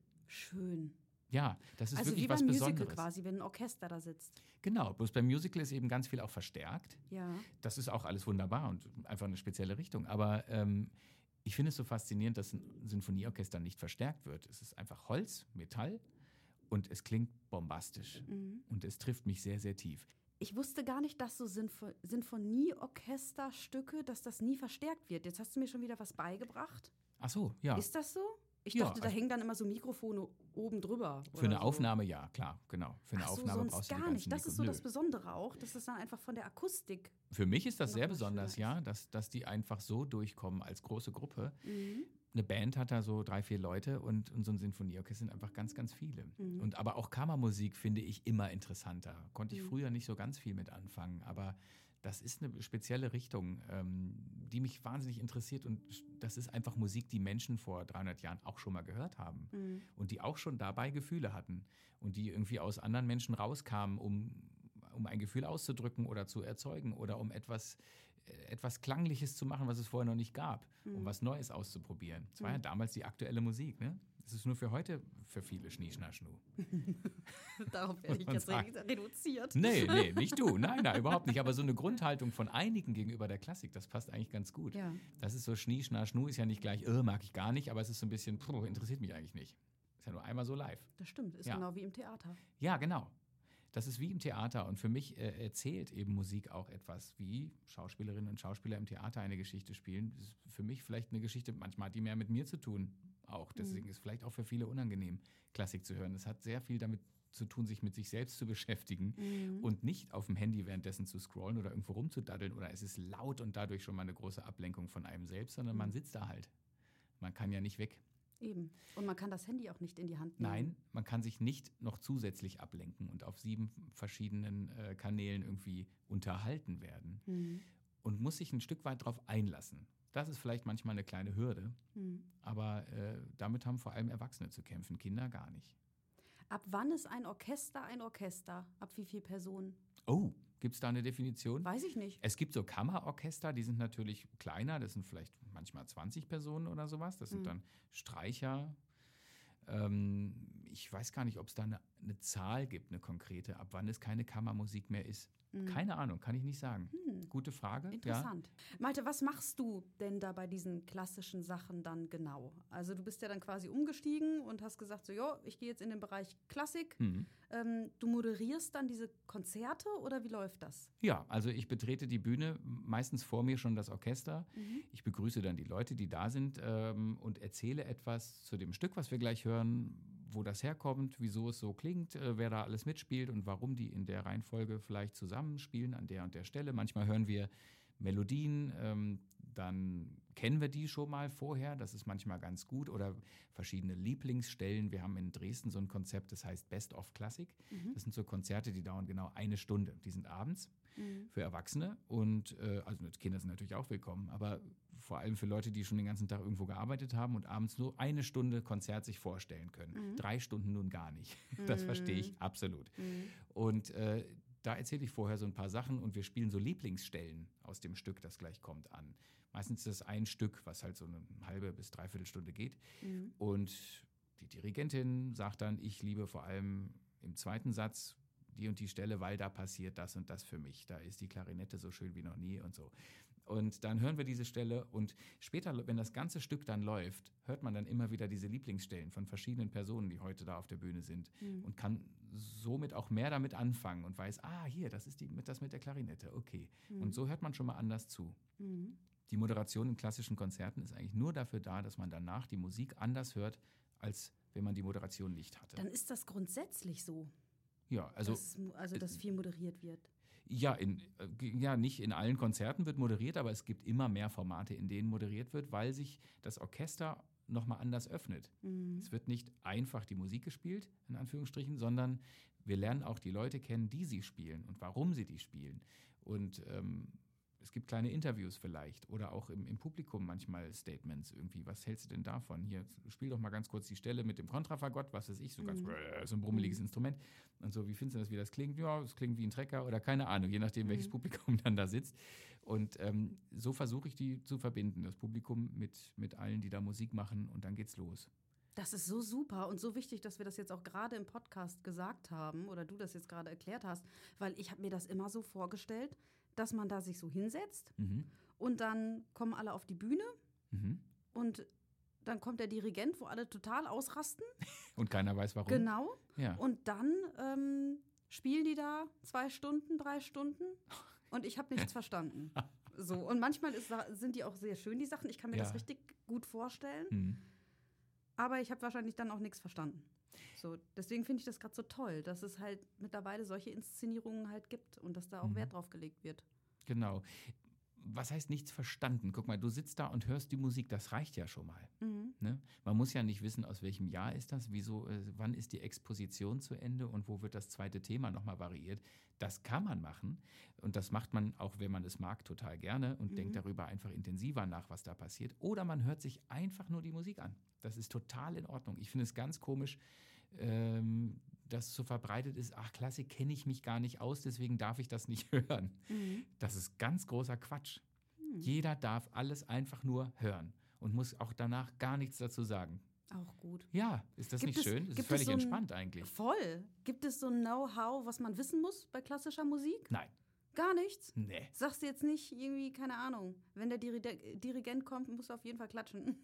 Schön. Ja, das ist also wirklich wie beim was Musical Besonderes. Quasi, wenn ein Orchester da sitzt. Genau, bloß beim Musical ist eben ganz viel auch verstärkt. Ja. Das ist auch alles wunderbar und einfach eine spezielle Richtung. Aber ähm, ich finde es so faszinierend, dass ein Sinfonieorchester nicht verstärkt wird. Es ist einfach Holz, Metall und es klingt bombastisch. Mhm. Und es trifft mich sehr, sehr tief. Ich wusste gar nicht, dass so Sinfo- Sinfonieorchesterstücke, dass das nie verstärkt wird. Jetzt hast du mir schon wieder was beigebracht. Ach so, ja. Ist das so? Ich ja, dachte, da also hängen dann immer so Mikrofone oben drüber. Für eine so. Aufnahme, ja, klar, genau. Für eine Ach so, Aufnahme sonst brauchst du gar die nicht. Das Mikro- ist so Nö. das Besondere auch, dass es dann einfach von der Akustik. Für mich ist das sehr Noch besonders, schöner ja, dass, dass die einfach so durchkommen als große Gruppe. Mhm. Eine Band hat da so drei, vier Leute und, und so ein Sinfonieorchester sind einfach ganz, ganz viele. Mhm. Und aber auch Kammermusik finde ich immer interessanter. Konnte ich Mhm. früher nicht so ganz viel mit anfangen, aber das ist eine spezielle Richtung, ähm, die mich wahnsinnig interessiert und das ist einfach Musik, die Menschen vor dreihundert Jahren auch schon mal gehört haben Mhm. und die auch schon dabei Gefühle hatten und die irgendwie aus anderen Menschen rauskamen, um, um ein Gefühl auszudrücken oder zu erzeugen oder um etwas, äh, etwas Klangliches zu machen, was es vorher noch nicht gab, Mhm. um was Neues auszuprobieren. Das war Mhm. ja damals die aktuelle Musik, ne? Es ist nur für heute für viele Schnie, Schna, Schnu. Darauf werde ich man jetzt sagen. reduziert. Nee, nee, nicht du. Nein, nein, überhaupt nicht. Aber so eine Grundhaltung von einigen gegenüber der Klassik, das passt eigentlich ganz gut. Ja. Das ist so Schnie, Schna, Schnu, ist ja nicht gleich, äh, mag ich gar nicht, aber es ist so ein bisschen, puh, interessiert mich eigentlich nicht. Ist ja nur einmal so live. Das stimmt, ist Ja. genau wie im Theater. Ja, genau. Das ist wie im Theater und für mich äh, erzählt eben Musik auch etwas, wie Schauspielerinnen und Schauspieler im Theater eine Geschichte spielen. Das ist für mich vielleicht eine Geschichte, manchmal hat die mehr mit mir zu tun auch. Deswegen mhm. ist vielleicht auch für viele unangenehm, Klassik zu hören. Es hat sehr viel damit zu tun, sich mit sich selbst zu beschäftigen mhm. und nicht auf dem Handy währenddessen zu scrollen oder irgendwo rumzudaddeln oder es ist laut und dadurch schon mal eine große Ablenkung von einem selbst, sondern mhm. man sitzt da halt. Man kann ja nicht weg. Eben. Und man kann das Handy auch nicht in die Hand nehmen. Nein, man kann sich nicht noch zusätzlich ablenken und auf sieben verschiedenen äh, Kanälen irgendwie unterhalten werden mhm. und muss sich ein Stück weit darauf einlassen. Das ist vielleicht manchmal eine kleine Hürde, mhm. aber äh, damit haben vor allem Erwachsene zu kämpfen, Kinder gar nicht. Ab wann ist ein Orchester ein Orchester? Ab wie viele Personen? Oh, gibt es da eine Definition? Weiß ich nicht. Es gibt so Kammerorchester, die sind natürlich kleiner, das sind vielleicht manchmal zwanzig Personen oder sowas. Das sind mhm. dann Streicher. Ähm, ich weiß gar nicht, ob es da eine, eine Zahl gibt, eine konkrete, ab wann es keine Kammermusik mehr ist. Mhm. Keine Ahnung, kann ich nicht sagen. Mhm. Gute Frage. Interessant. Ja. Malte, was machst du denn da bei diesen klassischen Sachen dann genau? Also du bist ja dann quasi umgestiegen und hast gesagt, so, ja, ich gehe jetzt in den Bereich Klassik. Mhm. Ähm, du moderierst dann diese Konzerte oder wie läuft das? Ja, also ich betrete die Bühne, meistens vor mir schon das Orchester. Mhm. Ich begrüße dann die Leute, die da sind ähm, und erzähle etwas zu dem Stück, was wir gleich hören, wo das herkommt, wieso es so klingt, äh, wer da alles mitspielt und warum die in der Reihenfolge vielleicht zusammenspielen an der und der Stelle. Manchmal hören wir Melodien, ähm, dann kennen wir die schon mal vorher, das ist manchmal ganz gut, oder verschiedene Lieblingsstellen. Wir haben in Dresden so ein Konzept, das heißt Best of Classic. Mhm. Das sind so Konzerte, die dauern genau eine Stunde. Die sind abends mhm. für Erwachsene und äh, also Kinder sind natürlich auch willkommen, aber vor allem für Leute, die schon den ganzen Tag irgendwo gearbeitet haben und abends nur eine Stunde Konzert sich vorstellen können. Mhm. Drei Stunden nun gar nicht. Das mhm. verstehe ich absolut. Mhm. Und äh, da erzähle ich vorher so ein paar Sachen und wir spielen so Lieblingsstellen aus dem Stück, das gleich kommt, an. Meistens ist das ein Stück, was halt so eine halbe bis dreiviertel Stunde geht. Mhm. Und die Dirigentin sagt dann, ich liebe vor allem im zweiten Satz die und die Stelle, weil da passiert das und das für mich. Da ist die Klarinette so schön wie noch nie und so. Und dann hören wir diese Stelle und später, wenn das ganze Stück dann läuft, hört man dann immer wieder diese Lieblingsstellen von verschiedenen Personen, die heute da auf der Bühne sind mhm. und kann somit auch mehr damit anfangen und weiß, ah, hier, das ist die, das mit der Klarinette, okay. Mhm. Und so hört man schon mal anders zu. Mhm. Die Moderation in klassischen Konzerten ist eigentlich nur dafür da, dass man danach die Musik anders hört, als wenn man die Moderation nicht hatte. Dann ist das grundsätzlich so, ja, also, dass, also, dass viel moderiert wird. Ja, in, ja, nicht in allen Konzerten wird moderiert, aber es gibt immer mehr Formate, in denen moderiert wird, weil sich das Orchester nochmal anders öffnet. Mhm. Es wird nicht einfach die Musik gespielt, in Anführungsstrichen, sondern wir lernen auch die Leute kennen, die sie spielen und warum sie die spielen. Und ähm, es gibt kleine Interviews vielleicht oder auch im, im Publikum manchmal Statements irgendwie. Was hältst du denn davon? Hier, spiel doch mal ganz kurz die Stelle mit dem Kontrafagott, was weiß ich, so ganz, mhm. so ein brummeliges mhm. Instrument. Und so, wie findest du das, wie das klingt? Ja, es klingt wie ein Trecker oder keine Ahnung, je nachdem, mhm. welches Publikum dann da sitzt. Und ähm, so versuche ich die zu verbinden, das Publikum mit, mit allen, die da Musik machen und dann geht's los. Das ist so super und so wichtig, dass wir das jetzt auch gerade im Podcast gesagt haben oder du das jetzt gerade erklärt hast, weil ich habe mir das immer so vorgestellt, dass man da sich so hinsetzt mhm. und dann kommen alle auf die Bühne mhm. und dann kommt der Dirigent, wo alle total ausrasten. Und keiner weiß, warum. Genau. Ja. Und dann ähm, spielen die da zwei Stunden, drei Stunden und ich habe nichts verstanden. So. Und manchmal ist, sind die auch sehr schön, die Sachen. Ich kann mir ja. das richtig gut vorstellen. Mhm. Aber ich habe wahrscheinlich dann auch nichts verstanden. So, deswegen finde ich das gerade so toll, dass es halt mittlerweile solche Inszenierungen halt gibt und dass da auch mhm. Wert drauf gelegt wird. Genau. Was heißt nichts verstanden? Guck mal, du sitzt da und hörst die Musik, das reicht ja schon mal. Mhm. Ne? Man muss ja nicht wissen, aus welchem Jahr ist das, wieso, äh, wann ist die Exposition zu Ende und wo wird das zweite Thema nochmal variiert. Das kann man machen und das macht man, auch wenn man es mag, total gerne und mhm. denkt darüber einfach intensiver nach, was da passiert. Oder man hört sich einfach nur die Musik an. Das ist total in Ordnung. Ich finde es ganz komisch, ähm, dass so verbreitet ist, ach, Klassik kenne ich mich gar nicht aus, deswegen darf ich das nicht hören. Mhm. Das ist ganz großer Quatsch. Mhm. Jeder darf alles einfach nur hören und muss auch danach gar nichts dazu sagen. Auch gut. Ja, ist das Gibt nicht es- schön? Das ist gibt es völlig so ein- entspannt eigentlich. Voll. Gibt es so ein Know-how, was man wissen muss bei klassischer Musik? Nein, Gar nichts? nee. Sagst du jetzt nicht irgendwie, keine Ahnung, wenn der Diri- Dirigent kommt, musst du auf jeden Fall klatschen.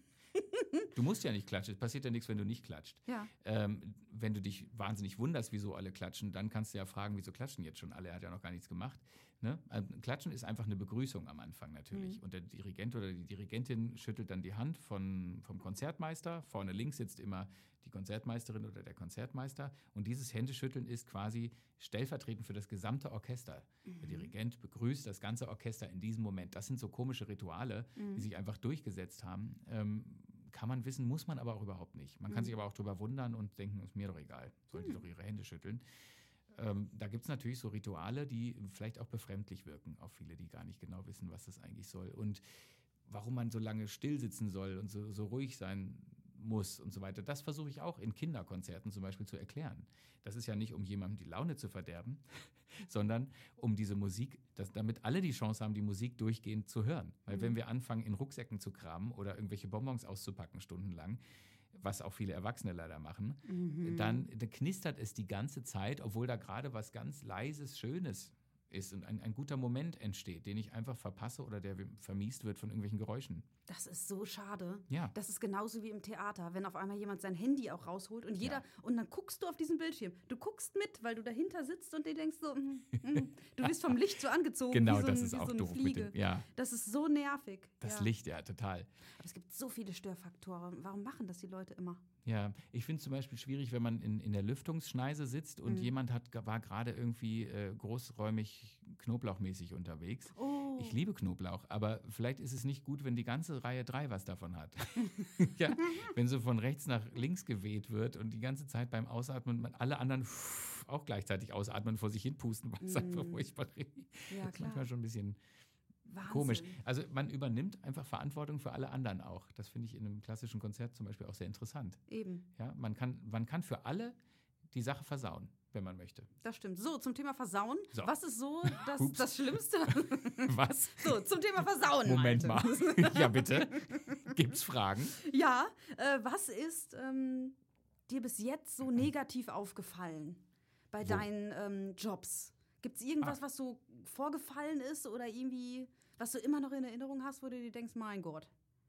Du musst ja nicht klatschen. Es passiert ja nichts, wenn du nicht klatscht. Ja. Ähm, wenn du dich wahnsinnig wunderst, wieso alle klatschen, dann kannst du ja fragen, wieso klatschen jetzt schon alle? Er hat ja noch gar nichts gemacht. Ne? Also, Klatschen ist einfach eine Begrüßung am Anfang natürlich. Mhm. Und der Dirigent oder die Dirigentin schüttelt dann die Hand von, vom Konzertmeister. Vorne links sitzt immer die Konzertmeisterin oder der Konzertmeister. Und dieses Händeschütteln ist quasi stellvertretend für das gesamte Orchester. Der Dirigent begrüßt das ganze Orchester in diesem Moment. Das sind so komische Rituale, Mhm. die sich einfach durchgesetzt haben. Ähm, kann man wissen, muss man aber auch überhaupt nicht. Man kann Mhm. sich aber auch drüber wundern und denken, ist mir doch egal, sollen die doch ihre Hände schütteln. Ähm, da gibt es natürlich so Rituale, die vielleicht auch befremdlich wirken auf viele, die gar nicht genau wissen, was das eigentlich soll. Und warum man so lange still sitzen soll und so, so ruhig sein muss und so weiter, das versuche ich auch in Kinderkonzerten zum Beispiel zu erklären. Das ist ja nicht, um jemandem die Laune zu verderben, sondern um diese Musik, dass, damit alle die Chance haben, die Musik durchgehend zu hören. Weil Mhm. wenn wir anfangen, in Rucksäcken zu kramen oder irgendwelche Bonbons auszupacken stundenlang, was auch viele Erwachsene leider machen, Mhm. dann, dann knistert es die ganze Zeit, obwohl da gerade was ganz Leises, Schönes ist und ein, ein guter Moment entsteht, den ich einfach verpasse oder der vermiest wird von irgendwelchen Geräuschen. Das ist so schade. Ja. Das ist genauso wie im Theater, wenn auf einmal jemand sein Handy auch rausholt und jeder Ja. und dann guckst du auf diesen Bildschirm. Du guckst mit, weil du dahinter sitzt und dir denkst so, mm, mm. du wirst vom Licht so angezogen Genau, wie so, das ein, ist wie auch so eine doof. Mit Fliege. dem, ja, Das ist so nervig. das ja. Licht, ja, total. Aber es gibt so viele Störfaktoren. Warum machen das die Leute immer? Ja, ich finde es zum Beispiel schwierig, wenn man in, in der Lüftungsschneise sitzt und Mhm. jemand hat, war gerade irgendwie äh, großräumig knoblauchmäßig unterwegs. Oh. Ich liebe Knoblauch, aber vielleicht ist es nicht gut, wenn die ganze Reihe drei was davon hat. Ja, wenn so von rechts nach links geweht wird und die ganze Zeit beim Ausatmen man alle anderen auch gleichzeitig ausatmen, vor sich hin pusten, was einfach Mhm. furchtbar ist. Ja, Das ist klar. manchmal schon ein bisschen Wahnsinn. komisch. Also man übernimmt einfach Verantwortung für alle anderen auch. Das finde ich in einem klassischen Konzert zum Beispiel auch sehr interessant. Eben, Ja, man kann, man kann für alle die Sache versauen, wenn man möchte. das stimmt. So, zum Thema Versauen. So. Was ist so das, Ups. das Schlimmste? Was? So, zum Thema Versauen. Moment Malte. mal. Ja, bitte. Gibt's Fragen? Ja, äh, was ist ähm, dir bis jetzt so negativ aufgefallen bei Wo? deinen ähm, Jobs? Gibt es irgendwas, Ah. was so vorgefallen ist oder irgendwie, was du immer noch in Erinnerung hast, wo du dir denkst, mein Gott,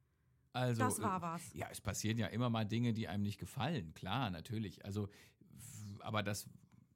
Also, das war äh, was. Ja, es passieren ja immer mal Dinge, die einem nicht gefallen. Klar, natürlich. Also, f- aber das,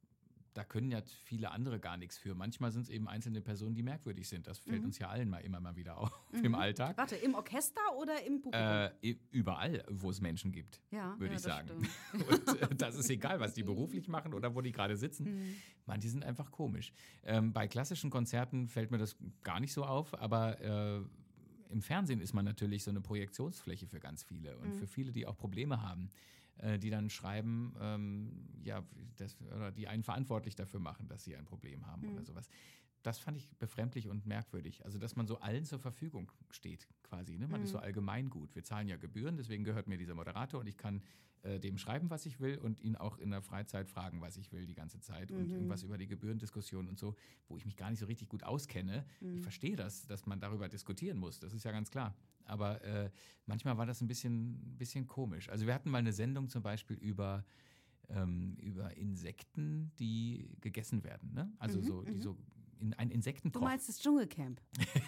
da können ja viele andere gar nichts für. Manchmal sind es eben einzelne Personen, die merkwürdig sind. Das fällt Mhm. uns ja allen mal immer mal wieder auf Mhm. im Alltag. Warte, im Orchester oder im Publikum? Äh, i- überall, wo es Menschen gibt, ja, würde ja, ich das sagen. stimmt. Und äh, das ist egal, was die beruflich machen oder wo die gerade sitzen. Mhm. Manche sind einfach komisch. Ähm, bei klassischen Konzerten fällt mir das gar nicht so auf, aber äh, im Fernsehen ist man natürlich so eine Projektionsfläche für ganz viele und Mhm. für viele, die auch Probleme haben, äh, die dann schreiben, ähm, ja, das, oder die einen verantwortlich dafür machen, dass sie ein Problem haben Mhm. oder sowas. Das fand ich befremdlich und merkwürdig. Also, dass man so allen zur Verfügung steht, quasi. Ne? Man ist Mhm. so allgemeingut. Wir zahlen ja Gebühren, deswegen gehört mir dieser Moderator und ich kann äh, dem schreiben, was ich will und ihn auch in der Freizeit fragen, was ich will, die ganze Zeit. Und Mhm. irgendwas über die Gebührendiskussion und so, wo ich mich gar nicht so richtig gut auskenne. Ich Mhm. verstehe das, dass man darüber diskutieren muss. Das ist ja ganz klar. Aber äh, manchmal war das ein bisschen, bisschen komisch. Also wir hatten mal eine Sendung zum Beispiel über, ähm, über Insekten, die gegessen werden. Ne? Also Mhm, so, die mhm. so in ein Du Insektenkoch. meinst das Dschungelcamp?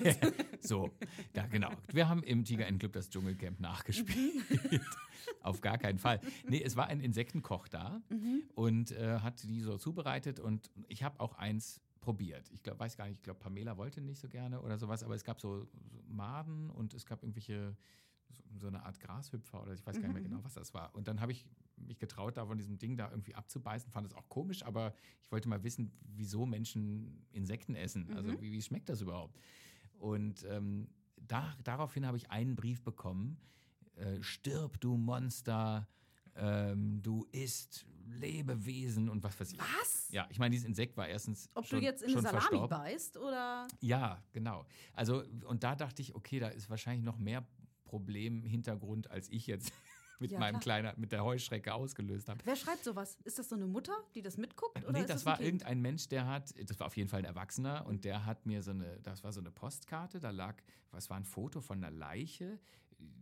So, ja genau. Wir haben im Tiger Club das Dschungelcamp nachgespielt. Auf gar keinen Fall. Nee, es war ein Insektenkoch da Mhm. und äh, hat die so zubereitet und ich habe auch eins probiert. Ich glaub, weiß gar nicht, ich glaube, Pamela wollte nicht so gerne oder sowas, aber es gab so, so Maden und es gab irgendwelche, so, so eine Art Grashüpfer oder ich weiß gar nicht mehr Mhm, genau, was das war. Und dann habe ich mich getraut, da von diesem Ding da irgendwie abzubeißen, fand es auch komisch, aber ich wollte mal wissen, wieso Menschen Insekten essen. Also Mhm. wie, wie schmeckt das überhaupt? Und ähm, da, daraufhin habe ich einen Brief bekommen, äh, stirb, du Monster, ähm, du isst Lebewesen und was weiß ich. Was? Ja, ich meine, dieses Insekt war erstens Ob schon, du jetzt in eine schon Salami verstorben. beißt oder? Ja, genau. Also, und da dachte ich, okay, da ist wahrscheinlich noch mehr Problemhintergrund, als ich jetzt mit Ja, meinem klar. kleiner, mit der Heuschrecke ausgelöst habe. Wer schreibt sowas? Ist das so eine Mutter, die das mitguckt? Oder Nee, ist das ein war Kind? irgendein Mensch, der hat, das war auf jeden Fall ein Erwachsener und der hat mir so eine, das war so eine Postkarte, da lag, was war ein Foto von einer Leiche,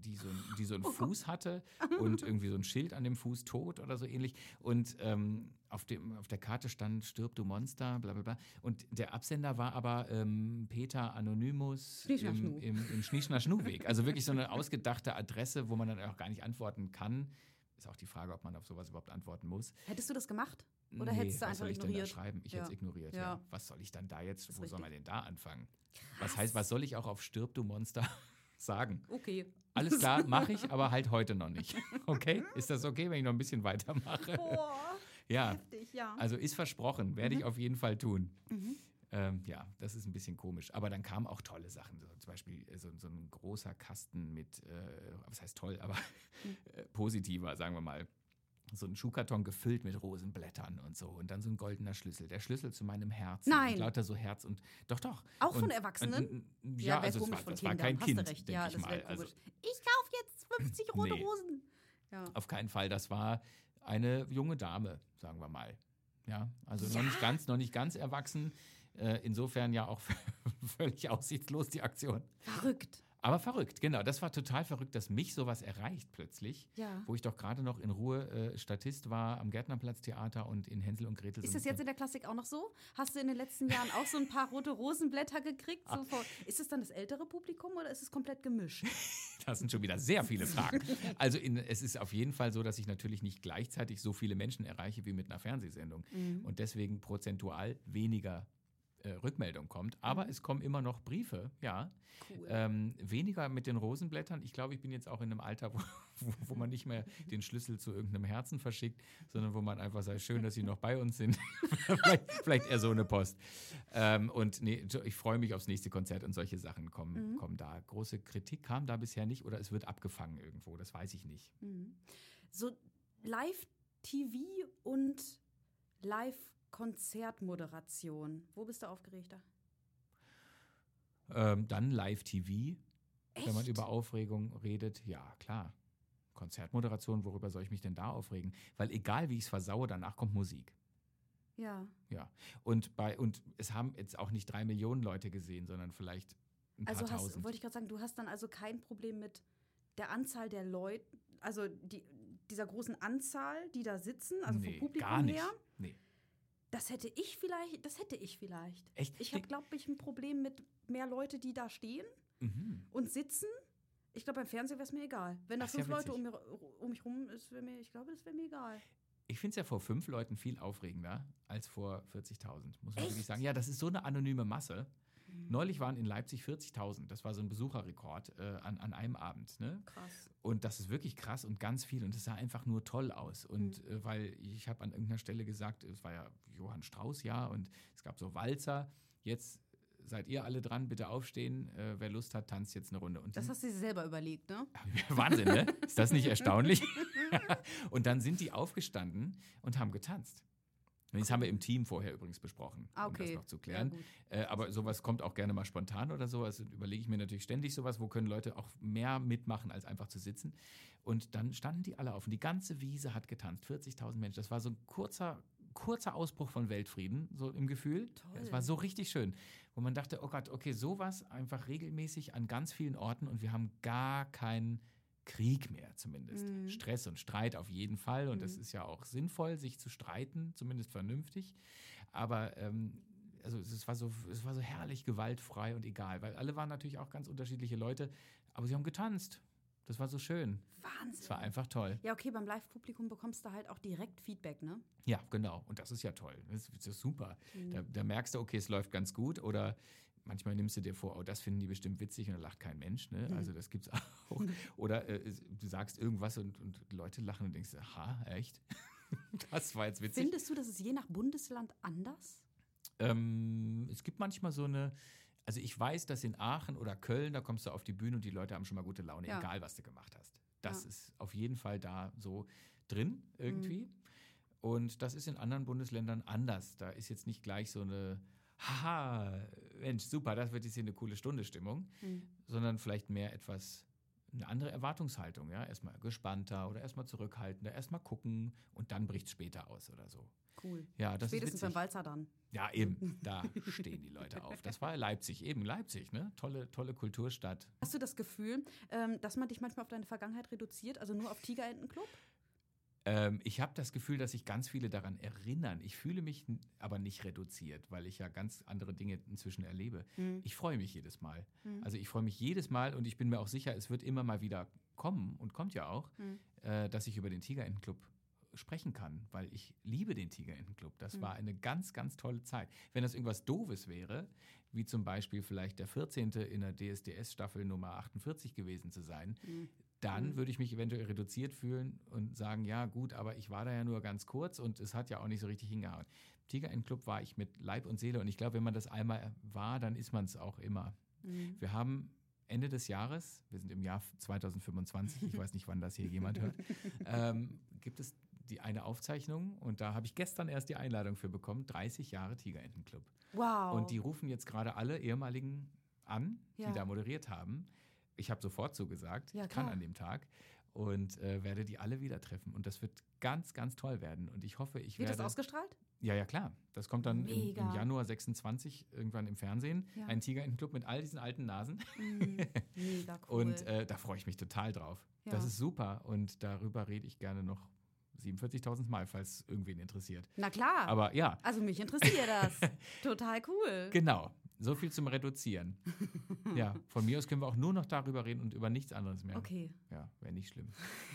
die so, ein- die so einen Oh Gott. Fuß hatte und irgendwie so ein Schild an dem Fuß, tot oder so ähnlich. Und ähm, auf, dem, auf der Karte stand, stirb du Monster, bla bla bla. Und der Absender war aber ähm, Peter Anonymous im, Schnieschnaschnu. im, im Schnieschnaschnu-Weg. Also wirklich so eine ausgedachte Adresse, wo man dann auch gar nicht antworten kann. Ist auch die Frage, ob man auf sowas überhaupt antworten muss. Hättest du das gemacht? Oder Nee, hättest du was einfach soll ich ignoriert? denn da schreiben? Ich Ja. hätte es ignoriert, ja. Ja. Was soll ich dann da jetzt, ist wo soll man richtig. denn da anfangen? Was heißt, was soll ich auch auf Stirb, du Monster sagen? Okay. Alles klar, mache ich, aber halt heute noch nicht. Okay? Ist das okay, wenn ich noch ein bisschen weitermache? Boah, Ja, heftig, ja. also ist versprochen, werde ich auf jeden Fall tun. Mhm. Ähm, ja, das ist ein bisschen komisch. Aber dann kamen auch tolle Sachen. So, zum Beispiel äh, so, so ein großer Kasten mit, äh, was heißt toll, aber äh, positiver, sagen wir mal. So ein Schuhkarton gefüllt mit Rosenblättern und so. Und dann so ein goldener Schlüssel. Der Schlüssel zu meinem Herzen. Nein. Und lauter so Herz und doch, doch. Auch von und, Erwachsenen? Und, und, ja, wär also es komisch war, von das war Kindern. kein Hast Kind, du recht. denke Ja, ich das mal. wäre Also komisch. Ich kaufe jetzt fünfzig rote Nee. Rosen. Ja. auf keinen Fall. Das war eine junge Dame, sagen wir mal. Ja, also Ja? noch nicht ganz, noch nicht ganz erwachsen. Äh, insofern ja auch völlig aussichtslos die Aktion. Verrückt. Aber verrückt, genau. Das war total verrückt, dass mich sowas erreicht plötzlich, Ja. wo ich doch gerade noch in Ruhe äh, Statist war am Gärtnerplatztheater und in Hänsel und Gretel. Ist so- das jetzt in der Klassik auch noch so? Hast du in den letzten Jahren auch so ein paar rote Rosenblätter gekriegt? So vor, ist es dann das ältere Publikum oder ist es komplett gemischt? Das sind schon wieder sehr viele Fragen. Also in, es ist auf jeden Fall so, dass ich natürlich nicht gleichzeitig so viele Menschen erreiche wie mit einer Fernsehsendung Mhm. und deswegen prozentual weniger äh, Rückmeldung kommt. Aber Mhm. es kommen immer noch Briefe, ja. Cool. Ähm, weniger mit den Rosenblättern. Ich glaube, ich bin jetzt auch in einem Alter, wo, wo, wo man nicht mehr den Schlüssel zu irgendeinem Herzen verschickt, sondern wo man einfach sagt, schön, dass Sie noch bei uns sind. vielleicht, vielleicht eher so eine Post. Ähm, und nee, so, ich freue mich aufs nächste Konzert und solche Sachen kommen, Mhm. kommen da. Große Kritik kam da bisher nicht oder es wird abgefangen irgendwo, das weiß ich nicht. Mhm. So Live-T V und Live-Konzertmoderation. Wo bist du aufgeregter? Ähm, dann Live-T V, Echt? wenn man über Aufregung redet. Ja, klar. Konzertmoderation, worüber soll ich mich denn da aufregen? Weil egal, wie ich es versaue, danach kommt Musik. Ja. Ja. Und, bei, und es haben jetzt auch nicht drei Millionen Leute gesehen, sondern vielleicht ein paar Also hast, tausend. wollte ich gerade sagen, du hast dann also kein Problem mit der Anzahl der Leute, also die, dieser großen Anzahl, die da sitzen, also nee, vom Publikum gar nicht. her. Nee. Das hätte ich vielleicht, das hätte ich vielleicht. Echt? Ich habe, glaube ich, ein Problem mit mehr Leute, die da stehen Mhm. und sitzen. Ich glaube, beim Fernsehen wäre es mir egal. Wenn da Das ist ja fünf Leute um, witzig. mir, um mich rum ist, wäre mir, ich glaube, das wäre mir egal. Ich finde es ja vor fünf Leuten viel aufregender als vor vierzigtausend, muss man Echt? wirklich sagen. Ja, das ist so eine anonyme Masse. Neulich waren in Leipzig vierzigtausend. Das war so ein Besucherrekord äh, an, an einem Abend. Ne? Krass. Und das ist wirklich krass und ganz viel. Und es sah einfach nur toll aus. Und äh, weil ich habe an irgendeiner Stelle gesagt, es war ja Johann Strauß Jahr und es gab so Walzer. Jetzt seid ihr alle dran, bitte aufstehen. Äh, wer Lust hat, tanzt jetzt eine Runde. Und Das die- hast du dir selber überlegt, ne? Wahnsinn, ne? Ist das nicht erstaunlich? Und dann sind die aufgestanden und haben getanzt. Und das haben wir im Team vorher übrigens besprochen, Ah, um das okay. noch zu klären. Ja, gut. Äh, aber sowas kommt auch gerne mal spontan oder so. Also überlege ich mir natürlich ständig sowas, wo können Leute auch mehr mitmachen, als einfach zu sitzen. Und dann standen die alle auf und die ganze Wiese hat getanzt, vierzigtausend Menschen. Das war so ein kurzer, kurzer Ausbruch von Weltfrieden, so im Gefühl. Toll. Es war so richtig schön, wo man dachte, oh Gott, okay, sowas einfach regelmäßig an ganz vielen Orten und wir haben gar keinen Krieg mehr zumindest. Mhm. Stress und Streit auf jeden Fall und Mhm. es ist ja auch sinnvoll, sich zu streiten, zumindest vernünftig. Aber ähm, also es war so, es war so herrlich gewaltfrei und egal, weil alle waren natürlich auch ganz unterschiedliche Leute, aber sie haben getanzt. Das war so schön. Wahnsinn. Es war einfach toll. Ja, okay, beim Live-Publikum bekommst du halt auch direkt Feedback, ne? Ja, genau. Und das ist ja toll. Das ist, das ist super. Mhm. Da, da merkst du, okay, es läuft ganz gut oder manchmal nimmst du dir vor, oh, das finden die bestimmt witzig und da lacht kein Mensch. Ne? Also das gibt's auch. Oder äh, du sagst irgendwas und, und Leute lachen und denkst, aha, echt? Das war jetzt witzig. Findest du, das ist je nach Bundesland anders? Ähm, es gibt manchmal so eine, also ich weiß, dass in Aachen oder Köln, da kommst du auf die Bühne und die Leute haben schon mal gute Laune, Ja. egal was du gemacht hast. Das Ja. ist auf jeden Fall da so drin irgendwie. Mhm. Und das ist in anderen Bundesländern anders. Da ist jetzt nicht gleich so eine, haha, Mensch, super, das wird jetzt hier eine coole Stunde Stimmung, Mhm. sondern vielleicht mehr etwas eine andere Erwartungshaltung. Ja? Erstmal gespannter oder erstmal zurückhaltender, erstmal gucken und dann bricht es später aus oder so. Cool. Ja, das Spätestens ist beim witzig. Walzer dann. Ja, eben, da stehen die Leute auf. Das war Leipzig, eben Leipzig, ne? Tolle, tolle Kulturstadt. Hast du das Gefühl, ähm, dass man dich manchmal auf deine Vergangenheit reduziert, also nur auf Tigerentenclub? Ähm, ich habe das Gefühl, dass sich ganz viele daran erinnern. Ich fühle mich n- aber nicht reduziert, weil ich ja ganz andere Dinge inzwischen erlebe. Mhm. Ich freue mich jedes Mal. Mhm. Also ich freue mich jedes Mal und ich bin mir auch sicher, es wird immer mal wieder kommen und kommt ja auch, Mhm. äh, dass ich über den Tigerentenclub sprechen kann, weil ich liebe den Tigerentenclub. Das Mhm. war eine ganz, ganz tolle Zeit. Wenn das irgendwas Doofes wäre, wie zum Beispiel vielleicht der vierzehnte in der D S D S-Staffel Nummer achtundvierzig gewesen zu sein, Mhm. dann Mhm. würde ich mich eventuell reduziert fühlen und sagen, ja gut, aber ich war da ja nur ganz kurz und es hat ja auch nicht so richtig hingehauen. Tigerentenclub war ich mit Leib und Seele und ich glaube, wenn man das einmal war, dann ist man es auch immer. Mhm. Wir haben Ende des Jahres, wir sind im Jahr zweitausendfünfundzwanzig, ich weiß nicht, wann das hier jemand hört, ähm, gibt es die eine Aufzeichnung und da habe ich gestern erst die Einladung für bekommen, dreißig Jahre Tigerentenclub. Wow. Und die rufen jetzt gerade alle ehemaligen an, Ja. die da moderiert haben. Ich habe sofort zugesagt, Ja, ich kann klar. an dem Tag und äh, werde die alle wieder treffen. Und das wird ganz, ganz toll werden. Und ich hoffe, ich Wird das werde... ausgestrahlt? Ja, ja, klar. Das kommt dann im, Mega. im Januar sechsundzwanzig irgendwann im Fernsehen. Ja. Ein Tigerentenclub mit all diesen alten Nasen. Mhm. Mega cool. Und äh, da freue ich mich total drauf. Ja. Das ist super. Und darüber rede ich gerne noch siebenundvierzigtausend Mal, falls irgendwen interessiert. Na klar. Aber ja, Also mich interessiert das. Total cool. genau. So viel zum Reduzieren. Ja, von mir aus können wir auch nur noch darüber reden und über nichts anderes mehr. Okay. Ja, wäre nicht schlimm.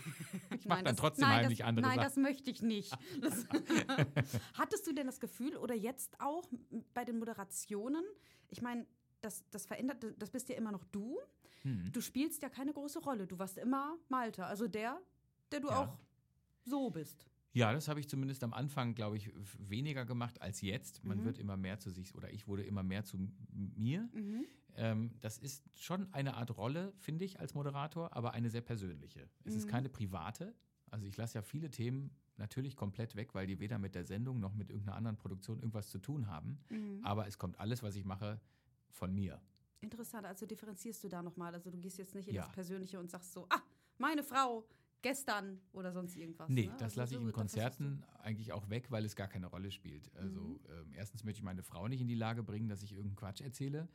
Ich mach dann trotzdem nein, heimlich das, andere Nein, Sachen. das möchte ich nicht. Das Hattest du denn das Gefühl oder jetzt auch bei den Moderationen, ich meine, das, das verändert, das bist ja immer noch du. Hm. Du spielst ja keine große Rolle. Du warst immer Malte, also der, der du Ja. auch so bist. Ja, das habe ich zumindest am Anfang, glaube ich, f- weniger gemacht als jetzt. Man Mhm. wird immer mehr zu sich, oder ich wurde immer mehr zu m- mir. Mhm. Ähm, das ist schon eine Art Rolle, finde ich, als Moderator, aber eine sehr persönliche. Es ist Mhm. keine private. Also ich lasse ja viele Themen natürlich komplett weg, weil die weder mit der Sendung noch mit irgendeiner anderen Produktion irgendwas zu tun haben. Mhm. Aber es kommt alles, was ich mache, von mir. Interessant, also differenzierst du da nochmal. Also du gehst jetzt nicht in Ja. das Persönliche und sagst so, ah, meine Frau, gestern oder sonst irgendwas. Nee, ne? das Also lasse ich so, in das versuchst du. Konzerten eigentlich auch weg, weil es gar keine Rolle spielt. Also Mhm. ähm, erstens möchte ich meine Frau nicht in die Lage bringen, dass ich irgendeinen Quatsch erzähle.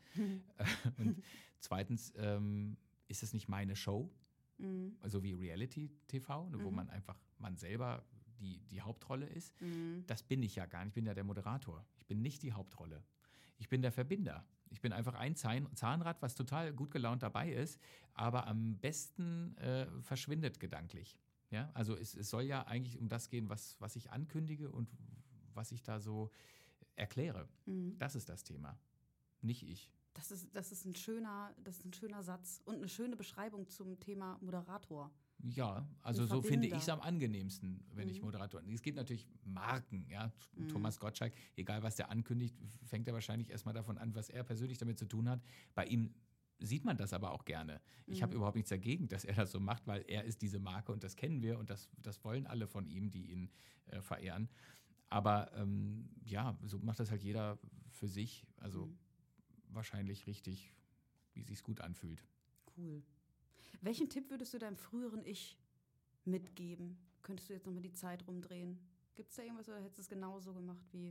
Und zweitens ähm, ist es nicht meine Show, Mhm. also wie Reality-T V, ne, wo Mhm. man einfach man selber die, die Hauptrolle ist. Mhm. Das bin ich ja gar nicht. Ich bin ja der Moderator. Ich bin nicht die Hauptrolle. Ich bin der Verbinder. Ich bin einfach ein Zahn- Zahnrad, was total gut gelaunt dabei ist, aber am besten äh, verschwindet gedanklich. Ja? Also es, es soll ja eigentlich um das gehen, was, was ich ankündige und was ich da so erkläre. Mhm. Das ist das Thema, nicht ich. Das ist, das ist ein schöner, das ist ein schöner Satz und eine schöne Beschreibung zum Thema Moderator. Ja, also Ein so finde ich Verbinder. es am angenehmsten, wenn ich Mhm. Moderator. Es gibt natürlich Marken, ja. Mhm. Thomas Gottschalk, egal was der ankündigt, fängt er wahrscheinlich erstmal davon an, was er persönlich damit zu tun hat. Bei ihm sieht man das aber auch gerne. Ich habe Mhm. überhaupt nichts dagegen, dass er das so macht, weil er ist diese Marke und das kennen wir und das, das wollen alle von ihm, die ihn äh, verehren. Aber ähm, ja, so macht das halt jeder für sich. Also Mhm. wahrscheinlich richtig, wie sich's gut anfühlt. Cool. Welchen Tipp würdest du deinem früheren Ich mitgeben? Könntest du jetzt nochmal die Zeit rumdrehen? Gibt es da irgendwas oder hättest du es genauso gemacht wie...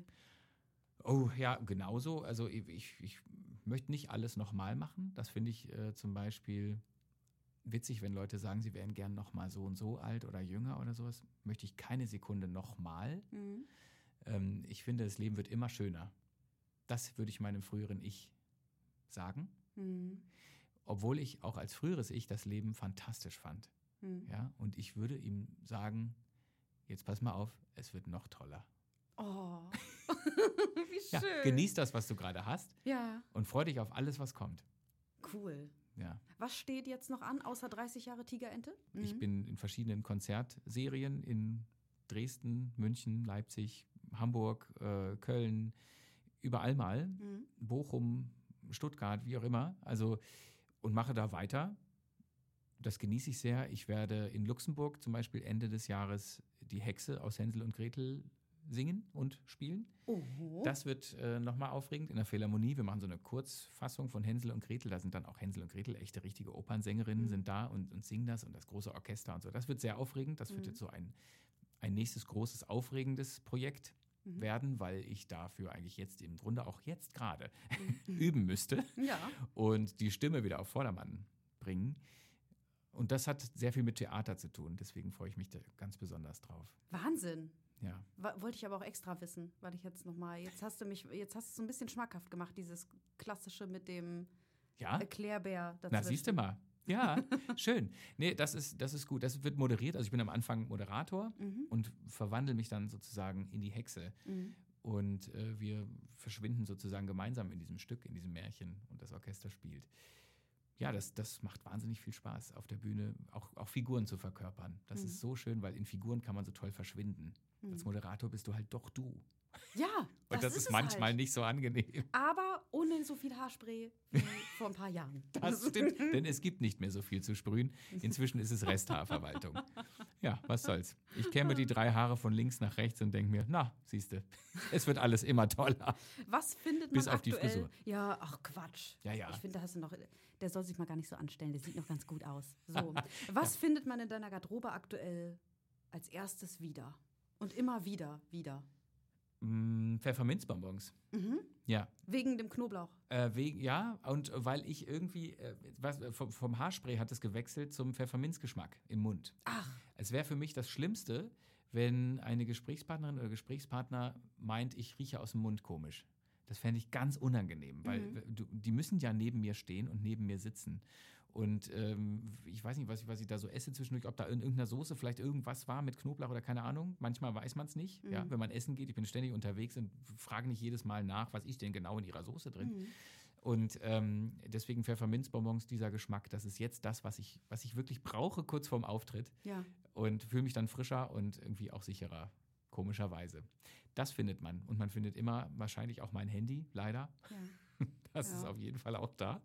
Oh ja, genauso. Also ich, ich, ich möchte nicht alles nochmal machen. Das finde ich äh, zum Beispiel witzig, wenn Leute sagen, sie wären gern nochmal so und so alt oder jünger oder sowas. Möchte ich keine Sekunde nochmal. Mhm. Ähm, ich finde, das Leben wird immer schöner. Das würde ich meinem früheren Ich sagen. Mhm. Obwohl ich auch als früheres Ich das Leben fantastisch fand. Mhm. Ja? Und ich würde ihm sagen, jetzt pass mal auf, es wird noch toller. Oh, wie Ja, schön. genieß das, was du gerade hast Ja, und freu dich auf alles, was kommt. cool. Ja. Was steht jetzt noch an, außer dreißig Jahre Tigerente? Mhm. Ich bin in verschiedenen Konzertserien in Dresden, München, Leipzig, Hamburg, äh, Köln, überall mal, Mhm. Bochum, Stuttgart, wie auch immer. Also und mache da weiter. Das genieße ich sehr. Ich werde in Luxemburg zum Beispiel Ende des Jahres die Hexe aus Hänsel und Gretel singen und spielen. Oho. Das wird äh, nochmal aufregend in der Philharmonie. Wir machen so eine Kurzfassung von Hänsel und Gretel. Da sind dann auch Hänsel und Gretel, echte, richtige Opernsängerinnen Mhm. sind da und, und singen das und das große Orchester und so. Das wird sehr aufregend. Das wird Mhm. jetzt so ein, ein nächstes großes, aufregendes Projekt Mhm. werden, weil ich dafür eigentlich jetzt im Grunde auch jetzt gerade Mhm. üben müsste Ja. und die Stimme wieder auf Vordermann bringen. Und das hat sehr viel mit Theater zu tun. Deswegen freue ich mich da ganz besonders drauf. Wahnsinn. Ja. Wa- Wollte ich aber auch extra wissen, weil ich jetzt nochmal, jetzt hast du mich, jetzt hast du es so ein bisschen schmackhaft gemacht, dieses Klassische mit dem Ja? Erklärbär dazwischen. Na, siehst du mal. Ja, schön. Nee, das ist, das ist gut. Das wird moderiert. Also ich bin am Anfang Moderator Mhm. und verwandle mich dann sozusagen in die Hexe. Mhm. Und äh, wir verschwinden sozusagen gemeinsam in diesem Stück, in diesem Märchen und das Orchester spielt. Ja, das, das macht wahnsinnig viel Spaß, auf der Bühne auch, auch Figuren zu verkörpern. Das Mhm. ist so schön, weil in Figuren kann man so toll verschwinden. Mhm. Als Moderator bist du halt doch du. Ja, Und das, ist, es manchmal halt. nicht so angenehm. Aber ohne so viel Haarspray wie vor ein paar Jahren. Das stimmt, denn es gibt nicht mehr so viel zu sprühen. Inzwischen ist es Resthaarverwaltung. Ja, was soll's. Ich kämme die drei Haare von links nach rechts und denke mir, na, siehste, es wird alles immer toller. Was findet man Bis auf die aktuell? Frisur. Ja, ach Quatsch. Ja, ja. Ich finde, da hast du noch, der soll sich mal gar nicht so anstellen, der sieht noch ganz gut aus. So, was findet man in deiner Garderobe aktuell als erstes wieder? Und immer wieder, wieder. Mm, Pfefferminzbonbons. Mhm. Ja. Wegen dem Knoblauch. Äh, wegen, ja, und weil ich irgendwie, äh, was, vom, vom Haarspray hat es gewechselt zum Pfefferminzgeschmack im Mund. Ach, Es wäre für mich das Schlimmste, wenn eine Gesprächspartnerin oder Gesprächspartner meint, ich rieche aus dem Mund komisch. Das fände ich ganz unangenehm, weil Mhm. du, die müssen ja neben mir stehen und neben mir sitzen. Und ähm, ich weiß nicht, was ich, was ich da so esse zwischendurch, ob da in irgendeiner Soße vielleicht irgendwas war mit Knoblauch oder keine Ahnung. Manchmal weiß man es nicht, Mhm. ja, wenn man essen geht. Ich bin ständig unterwegs und frage nicht jedes Mal nach, was ist denn genau in ihrer Soße drin. mhm. Und ähm, deswegen Pfefferminzbonbons, dieser Geschmack, das ist jetzt das, was ich, was ich wirklich brauche kurz vorm Auftritt. Ja. Und fühle mich dann frischer und irgendwie auch sicherer, komischerweise. Das findet man. Und man findet immer wahrscheinlich auch mein Handy, leider. Ja. Das Ja. ist auf jeden Fall auch da.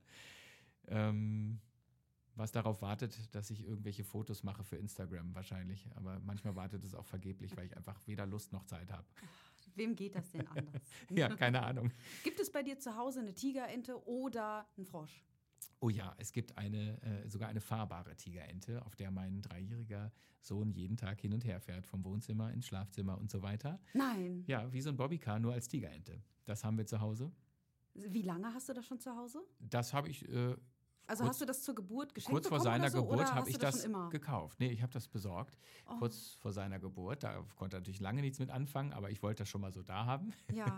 Ähm, was darauf wartet, dass ich irgendwelche Fotos mache für Instagram wahrscheinlich. Aber manchmal wartet es auch vergeblich, weil ich einfach weder Lust noch Zeit habe. Wem geht das denn anders? Ja, keine Ahnung. Gibt es bei dir zu Hause eine Tigerente oder einen Frosch? Oh ja, es gibt eine, äh, sogar eine fahrbare Tigerente, auf der mein dreijähriger Sohn jeden Tag hin und her fährt, vom Wohnzimmer ins Schlafzimmer und so weiter. Nein. Ja, wie so ein Bobbycar, nur als Tigerente. Das haben wir zu Hause. Wie lange hast du das schon zu Hause? Das habe ich äh, Also kurz, hast du das zur Geburt geschenkt kurz vor bekommen seiner oder so, Geburt oder habe hast ich du das das schon immer? gekauft. Nee, ich habe das besorgt. Oh. Kurz vor seiner Geburt. Da konnte er natürlich lange nichts mit anfangen, aber ich wollte das schon mal so da haben. Ja.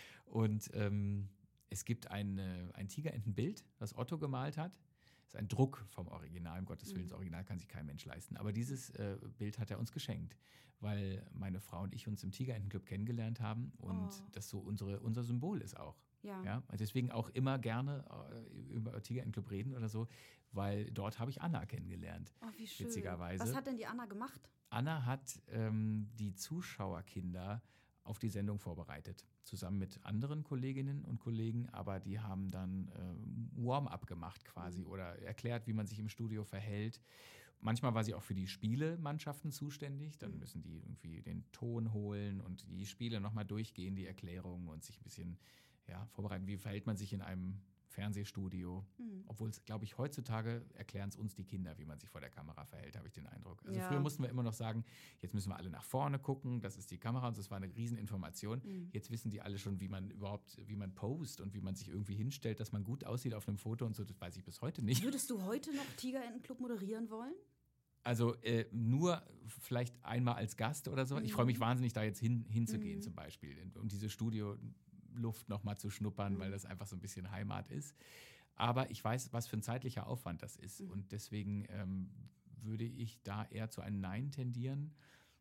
Und ähm, es gibt ein, äh, ein Tigerentenbild, das Otto gemalt hat. Das ist ein Druck vom Original. Um Gottes Willen, Mhm. das Original kann sich kein Mensch leisten. Aber dieses äh, Bild hat er uns geschenkt, weil meine Frau und ich uns im Tigerentenclub kennengelernt haben und Oh. das so unsere, unser Symbol ist auch. Ja. Ja, und deswegen auch immer gerne äh, über Tigerentenclub reden oder so, weil dort habe ich Anna kennengelernt. Oh, wie schön. Witzigerweise. Was hat denn die Anna gemacht? Anna hat ähm, die Zuschauerkinder auf die Sendung vorbereitet, zusammen mit anderen Kolleginnen und Kollegen, aber die haben dann äh, Warm-up gemacht quasi oder erklärt, wie man sich im Studio verhält. Manchmal war sie auch für die Spielemannschaften zuständig, dann Mhm. müssen die irgendwie den Ton holen und die Spiele nochmal durchgehen, die Erklärungen und sich ein bisschen ja, vorbereiten, wie verhält man sich in einem Fernsehstudio. Hm. Obwohl es, glaube ich, heutzutage erklären es uns die Kinder, wie man sich vor der Kamera verhält, habe ich den Eindruck. Also Ja. früher mussten wir immer noch sagen, jetzt müssen wir alle nach vorne gucken, das ist die Kamera und das war eine Rieseninformation. Mhm. Jetzt wissen die alle schon, wie man überhaupt, wie man post und wie man sich irgendwie hinstellt, dass man gut aussieht auf einem Foto und so, das weiß ich bis heute nicht. Würdest du heute noch Tigerentenclub moderieren wollen? Also äh, nur vielleicht einmal als Gast oder so. Ich freue mich Mhm. wahnsinnig, da jetzt hin, hinzugehen Mhm. zum Beispiel und diese Studioluft nochmal zu schnuppern, Mhm. weil das einfach so ein bisschen Heimat ist. Aber ich weiß, was für ein zeitlicher Aufwand das ist. Mhm. Und deswegen ähm, würde ich da eher zu einem Nein tendieren.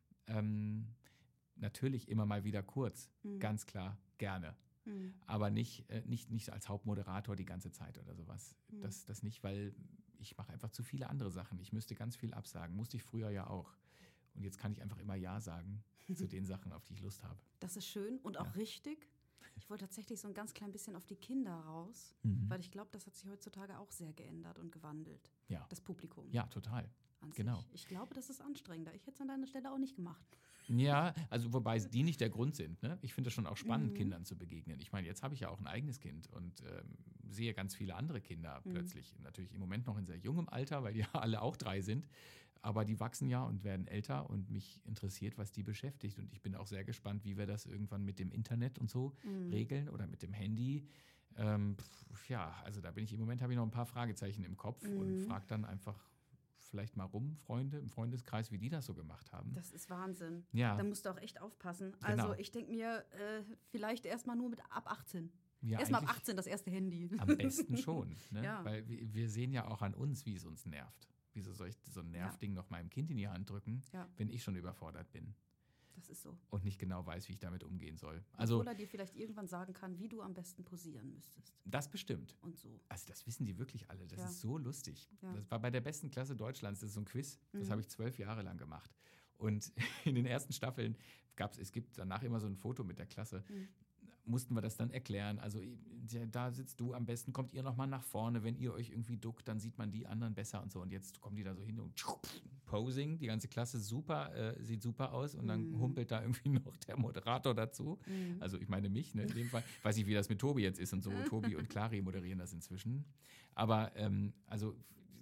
Ähm, natürlich immer mal wieder kurz, Mhm. ganz klar, gerne. Mhm. Aber nicht, äh, nicht, nicht als Hauptmoderator die ganze Zeit oder sowas. Mhm. Das, das nicht, weil ich mache einfach zu viele andere Sachen. Ich müsste ganz viel absagen. Musste ich früher ja auch. Und jetzt kann ich einfach immer Ja sagen zu den Sachen, auf die ich Lust habe. Das ist schön und auch Ja. richtig. Ich wollte tatsächlich so ein ganz klein bisschen auf die Kinder raus, Mhm. weil ich glaube, das hat sich heutzutage auch sehr geändert und gewandelt. Ja. Das Publikum Ja, total. an zwanzig. Genau. Ich glaube, das ist anstrengender. Ich hätte es an deiner Stelle auch nicht gemacht. Ja, also wobei die nicht der Grund sind. Ne? Ich finde es schon auch spannend, Mhm. Kindern zu begegnen. Ich meine, jetzt habe ich ja auch ein eigenes Kind und ähm, sehe ganz viele andere Kinder Mhm. plötzlich. Natürlich im Moment noch in sehr jungem Alter, weil die ja alle auch drei sind. Aber die wachsen ja und werden älter und mich interessiert, was die beschäftigt. Und ich bin auch sehr gespannt, wie wir das irgendwann mit dem Internet und so Mhm. regeln oder mit dem Handy. Ähm, pf, ja, also da bin ich im Moment, habe ich noch ein paar Fragezeichen im Kopf und Mhm. frage dann einfach vielleicht mal rum, Freunde im Freundeskreis, wie die das so gemacht haben. Das ist Wahnsinn. Ja. Da musst du auch echt aufpassen. Genau. Also ich denke mir, äh, vielleicht erstmal nur mit ab achtzehn. Ja, Erstmal ab eigentlich achtzehn das erste Handy. am besten schon. Ne? Ja. Weil wir, wir sehen ja auch an uns, wie es uns nervt. Wieso soll ich so ein Nervding noch meinem Kind in die Hand drücken, Ja. wenn ich schon überfordert bin Das ist so. und nicht genau weiß, wie ich damit umgehen soll. Also Obwohl er dir vielleicht irgendwann sagen kann, wie du am besten posieren müsstest. das bestimmt. Und so. Also das wissen die wirklich alle. Das Ja. ist so lustig. Ja. Das war bei der besten Klasse Deutschlands. Das ist so ein Quiz. Das Mhm. habe ich zwölf Jahre lang gemacht. Und in den ersten Staffeln gab es, es gibt danach immer so ein Foto mit der Klasse. Mhm. Mussten wir das dann erklären. Also ja, da sitzt du am besten, kommt ihr nochmal nach vorne. Wenn ihr euch irgendwie duckt, dann sieht man die anderen besser und so. Und jetzt kommen die da so hin und Posing. Die ganze Klasse super, äh, sieht super aus. Und dann Mhm. humpelt da irgendwie noch der Moderator dazu. Mhm. Also ich meine mich, ne, in dem Fall. Weiß nicht, wie das mit Tobi jetzt ist und so. Tobi und Clari moderieren das inzwischen. Aber ähm, also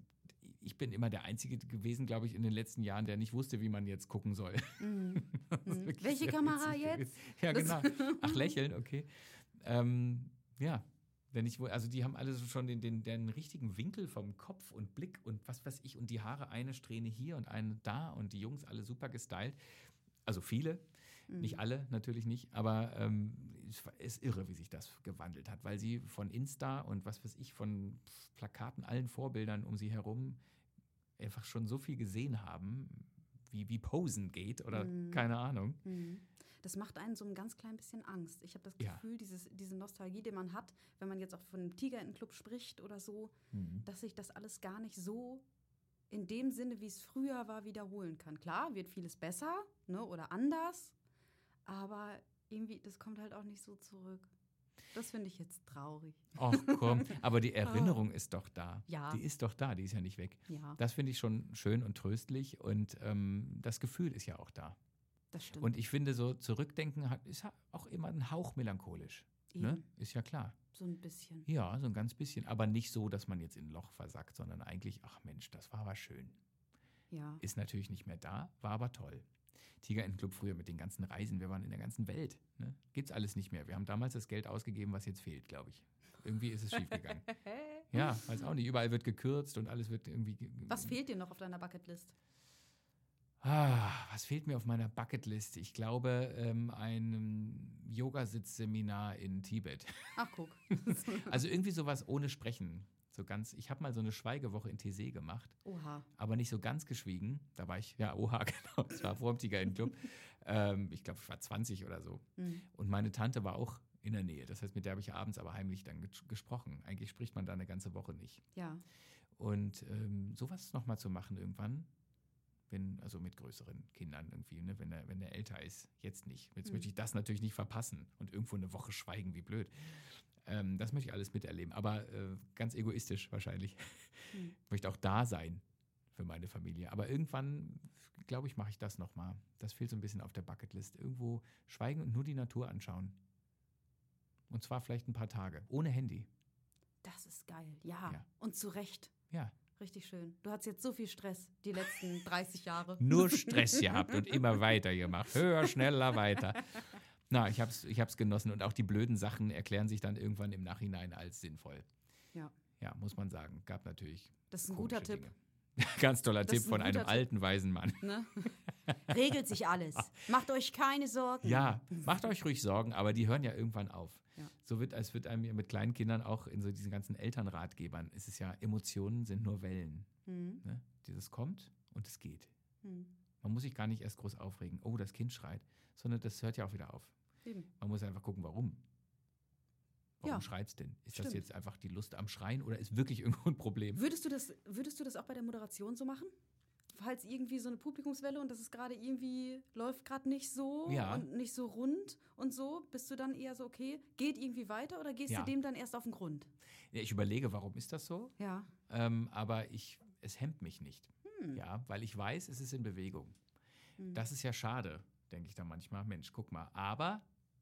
ich bin immer der Einzige gewesen, glaube ich, in den letzten Jahren, der nicht wusste, wie man jetzt gucken soll. Mhm. Das ist Mhm. wirklich Welche sehr Kamera witzig jetzt? gewesen. Ja, genau. Ach, lächeln, okay. Ähm, ja, wenn ich wohl, also die haben alle so schon den, den, den richtigen Winkel vom Kopf und Blick und was weiß ich und die Haare eine Strähne hier und eine da und die Jungs alle super gestylt. Also viele, Mhm. nicht alle, natürlich nicht, aber ähm, es ist irre, wie sich das gewandelt hat, weil sie von Insta und was weiß ich, von Plakaten, allen Vorbildern um sie herum einfach schon so viel gesehen haben, wie, wie Posen geht oder Mhm. keine Ahnung. Mhm. Das macht einen so ein ganz klein bisschen Angst. Ich habe das Ja. Gefühl, dieses, diese Nostalgie, die man hat, wenn man jetzt auch von einem Tigerentenclub spricht oder so, Mhm. dass sich das alles gar nicht so in dem Sinne, wie es früher war, wiederholen kann. Klar, wird vieles besser, ne, oder anders, aber irgendwie, das kommt halt auch nicht so zurück. Das finde ich jetzt traurig. Ach komm, aber die Erinnerung ist doch da. Ja. Die ist doch da, die ist ja nicht weg. Ja, Das finde ich schon schön und tröstlich und ähm, das Gefühl ist ja auch da. das stimmt. Und ich finde, so zurückdenken hat, ist auch immer ein Hauch melancholisch. Ne? Eben, Ist ja klar. so ein bisschen. Ja, so ein ganz bisschen. Aber nicht so, dass man jetzt in ein Loch versackt, sondern eigentlich, ach Mensch, das war aber schön. Ja. Ist natürlich nicht mehr da, war aber toll. Tigerentenclub früher mit den ganzen Reisen, wir waren in der ganzen Welt. Ne? Gibt's alles nicht mehr. Wir haben damals das Geld ausgegeben, was jetzt fehlt, glaube ich. Irgendwie ist es schiefgegangen. Ja, weiß auch nicht. Überall wird gekürzt und alles wird irgendwie. ge- Was fehlt dir noch auf deiner Bucketlist? Ah, was fehlt mir auf meiner Bucketlist? Ich glaube, ähm, ein Yoga-Sitzseminar in Tibet. Ach, guck. Also irgendwie sowas ohne Sprechen. So ganz, ich habe mal so eine Schweigewoche in Taizé gemacht, Oha. aber nicht so ganz geschwiegen. Da war ich, ja, oha, genau, das war vor dem Tigerentenclub. ähm, ich glaube, ich war zwanzig oder so. Mhm. Und meine Tante war auch in der Nähe. Das heißt, mit der habe ich abends aber heimlich dann ges- gesprochen. Eigentlich spricht man da eine ganze Woche nicht. Ja. Und ähm, sowas nochmal zu machen irgendwann, wenn, also mit größeren Kindern irgendwie, ne, wenn er, wenn er älter ist, jetzt nicht. Jetzt Hm. möchte ich das natürlich nicht verpassen und irgendwo eine Woche schweigen, wie blöd. Ähm, das möchte ich alles miterleben, aber äh, ganz egoistisch wahrscheinlich. Hm. Ich möchte auch da sein für meine Familie. Aber irgendwann, glaube ich, mache ich das nochmal. Das fehlt so ein bisschen auf der Bucketlist. Irgendwo schweigen und nur die Natur anschauen. Und zwar vielleicht ein paar Tage, ohne Handy. Das ist geil. Ja. Ja. Und zu Recht. Ja. Richtig schön. Du hattest jetzt so viel Stress die letzten dreißig Jahre. Nur Stress gehabt und immer weiter gemacht. Höher, schneller, weiter. Na, ich habe es ich hab's genossen und auch die blöden Sachen erklären sich dann irgendwann im Nachhinein als sinnvoll. Ja. Ja, muss man sagen. Gab natürlich. Das ist ein guter komische Tipp. Dinge. Ganz toller Das ist Tipp ein von einem guter Tipp. alten, weisen Mann. Ne? Regelt sich alles. Macht euch keine Sorgen. Ja, macht euch ruhig Sorgen, aber die hören ja irgendwann auf. Ja. So wird, als wird einem ja mit kleinen Kindern auch in so diesen ganzen Elternratgebern, ist es ja, Emotionen sind nur Wellen. Hm. Ne? Dieses kommt und es geht. Hm. Man muss sich gar nicht erst groß aufregen, oh, das Kind schreit, sondern das hört ja auch wieder auf. Eben. Man muss einfach gucken, warum. Warum Ja, schreit's denn? Ist stimmt. das jetzt einfach die Lust am Schreien oder ist wirklich irgendwo ein Problem? Würdest du das, würdest du das auch bei der Moderation so machen? Falls irgendwie so eine Publikumswelle und das ist gerade irgendwie, läuft gerade nicht so Ja. und nicht so rund und so, bist du dann eher so, okay, geht irgendwie weiter oder gehst Ja. du dem dann erst auf den Grund? Ja, ich überlege, warum ist das so? Ja. Ähm, aber ich, es hemmt mich nicht. Hm. Ja, weil ich weiß, es ist in Bewegung. Hm. Das ist ja schade, denke ich dann manchmal. Mensch, guck mal. Aber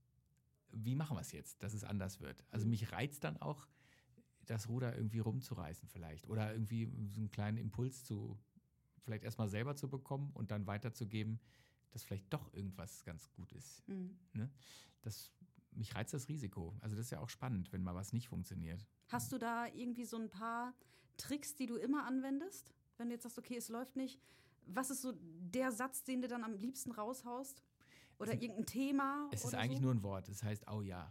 wie machen wir es jetzt, dass es anders wird? Also Hm. mich reizt dann auch, das Ruder irgendwie rumzureißen vielleicht. Oder irgendwie so einen kleinen Impuls zu, vielleicht erstmal selber zu bekommen und dann weiterzugeben, dass vielleicht doch irgendwas ganz gut ist. Hm. Ne? Das, mich reizt das Risiko. Also das ist ja auch spannend, wenn mal was nicht funktioniert. Hast du da irgendwie so ein paar Tricks, die du immer anwendest? Wenn du jetzt sagst, okay, es läuft nicht. Was ist so der Satz, den du dann am liebsten raushaust? Oder Es- irgendein Thema? Es ist oder eigentlich so? nur ein Wort. Es heißt, oh ja.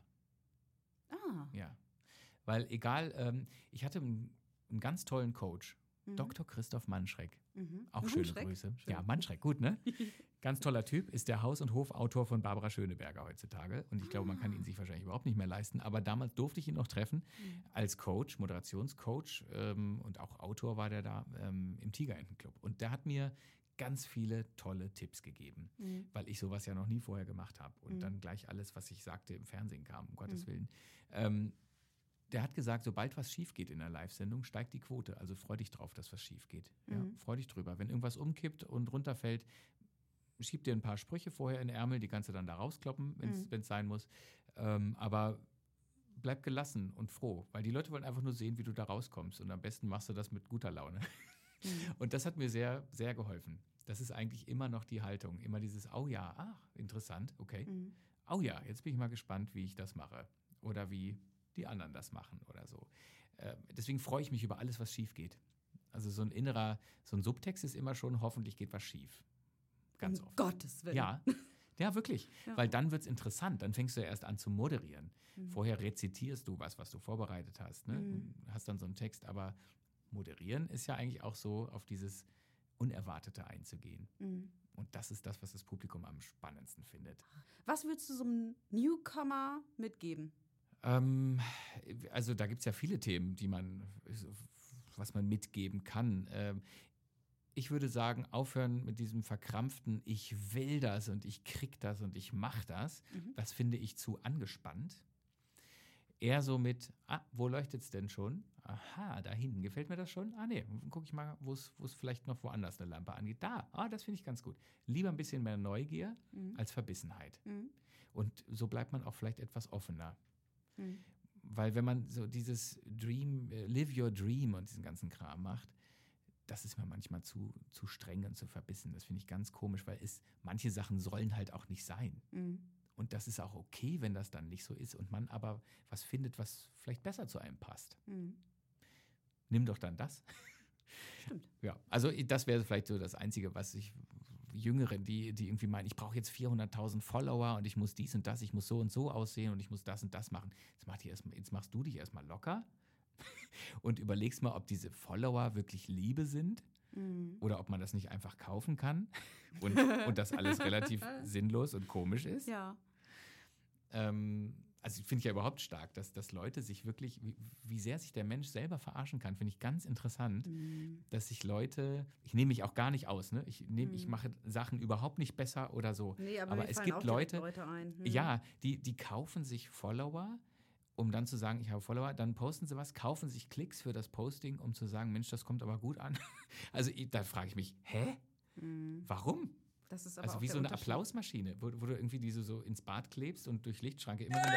Ah. Ja. Weil egal, ähm, ich hatte einen, einen ganz tollen Coach, Mhm. Doktor Christoph Manschreck. Mhm. Auch schöne Manschreck? Grüße. Schön. Ja, Manschreck, gut, ne? Ganz toller Typ, ist der Haus- und Hofautor von Barbara Schöneberger heutzutage. Und ich glaube, man kann ihn sich wahrscheinlich überhaupt nicht mehr leisten. Aber damals durfte ich ihn noch treffen Mhm. als Coach, Moderationscoach ähm, und auch Autor war der da ähm, im Tigerentenclub. Und der hat mir ganz viele tolle Tipps gegeben, Mhm. weil ich sowas ja noch nie vorher gemacht habe. Und Mhm. dann gleich alles, was ich sagte, im Fernsehen kam, um Gottes Mhm. Willen. Ähm, Der hat gesagt, sobald was schief geht in der Live-Sendung, steigt die Quote. Also freu dich drauf, dass was schief geht. Ja, Mhm. freu dich drüber. Wenn irgendwas umkippt und runterfällt, schieb dir ein paar Sprüche vorher in den Ärmel, die kannst du dann da rauskloppen, wenn es Mhm. sein muss. Ähm, aber bleib gelassen und froh, weil die Leute wollen einfach nur sehen, wie du da rauskommst. Und am besten machst du das mit guter Laune. Mhm. Und das hat mir sehr, sehr geholfen. Das ist eigentlich immer noch die Haltung. Immer dieses, oh ja, ach, interessant, okay. Mhm. Oh ja, jetzt bin ich mal gespannt, wie ich das mache. Oder wie die anderen das machen oder so. Äh, deswegen freue ich mich über alles, was schief geht. Also so ein innerer, so ein Subtext ist immer schon, hoffentlich geht was schief. Ganz um oft. Gottes Willen. Ja, ja, wirklich. Ja. Weil dann wird es interessant. Dann fängst du ja erst an zu moderieren. Mhm. Vorher rezitierst du was, was du vorbereitet hast. Ne? Mhm. Hast dann so einen Text. Aber moderieren ist ja eigentlich auch so, auf dieses Unerwartete einzugehen. Mhm. Und das ist das, was das Publikum am spannendsten findet. Was würdest du so einem Newcomer mitgeben? Ähm, also da gibt es ja viele Themen, die man, was man mitgeben kann. Ähm, ich würde sagen, aufhören mit diesem verkrampften, ich will das und ich krieg das und ich mach das. Mhm. Das finde ich zu angespannt. Eher so mit, ah, wo leuchtet es denn schon? Aha, da hinten, gefällt mir das schon? Ah nee, gucke ich mal, wo es vielleicht noch woanders eine Lampe angeht. Da, ah, das finde ich ganz gut. Lieber ein bisschen mehr Neugier Mhm. als Verbissenheit. Mhm. Und so bleibt man auch vielleicht etwas offener. Mhm. Weil wenn man so dieses Dream, äh, Live Your Dream und diesen ganzen Kram macht, das ist mir manchmal zu, zu streng und zu verbissen. Das finde ich ganz komisch, weil es, manche Sachen sollen halt auch nicht sein. Mhm. Und das ist auch okay, wenn das dann nicht so ist und man aber was findet, was vielleicht besser zu einem passt. Mhm. Nimm doch dann das. Stimmt. Ja, also das wäre vielleicht so das Einzige, was ich Jüngeren, die, die irgendwie meinen, ich brauche jetzt vierhunderttausend Follower und ich muss dies und das, ich muss so und so aussehen und ich muss das und das machen. Jetzt, mach die erst mal, jetzt machst du dich erstmal locker und überlegst mal, ob diese Follower wirklich Liebe sind Mhm. oder ob man das nicht einfach kaufen kann und, und das alles relativ sinnlos und komisch ist. Ja. Ähm, also finde ich ja überhaupt stark, dass, dass Leute sich wirklich, wie, wie sehr sich der Mensch selber verarschen kann, finde ich ganz interessant, Mhm. dass sich Leute, ich nehme mich auch gar nicht aus, ne? ich, nehm, ich Mhm. mache Sachen überhaupt nicht besser oder so. Nee, aber, Aber mir es fallen gibt auch direkt Leute, Leute ein. Mhm. Ja, die, die kaufen sich Follower, um dann zu sagen, ich habe Follower, dann posten sie was, kaufen sich Klicks für das Posting, um zu sagen, Mensch, das kommt aber gut an. Also ich, da frage ich mich, hä? Mhm. Warum? Das ist aber Also auch wie der so eine Unterschied. Applausmaschine, wo, wo du irgendwie diese so ins Bad klebst und durch Lichtschranke immer wenn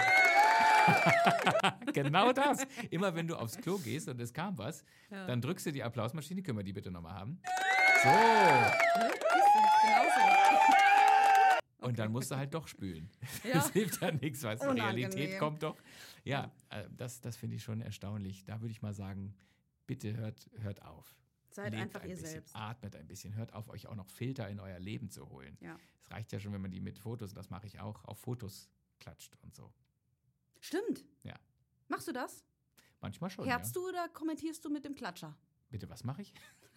du genau das. Immer wenn du aufs Klo gehst und es kam was, Ja. dann drückst du die Applausmaschine, können wir die bitte nochmal haben? So. Ne? Genauso. Und dann musst du halt doch spülen. Ja. Das hilft ja nichts, weil die Unangenehm. Realität kommt doch. Ja, äh, das, das finde ich schon erstaunlich. Da würde ich mal sagen, bitte hört, hört auf. Seid Lebt einfach ein ihr bisschen, selbst. atmet ein bisschen, hört auf, euch auch noch Filter in euer Leben zu holen. Ja. Es reicht ja schon, wenn man die mit Fotos, und das mache ich auch, auf Fotos klatscht und so. Stimmt. Ja. Machst du das? Manchmal schon, Herzt ja. du oder kommentierst du mit dem Klatscher? Bitte, was mache ich?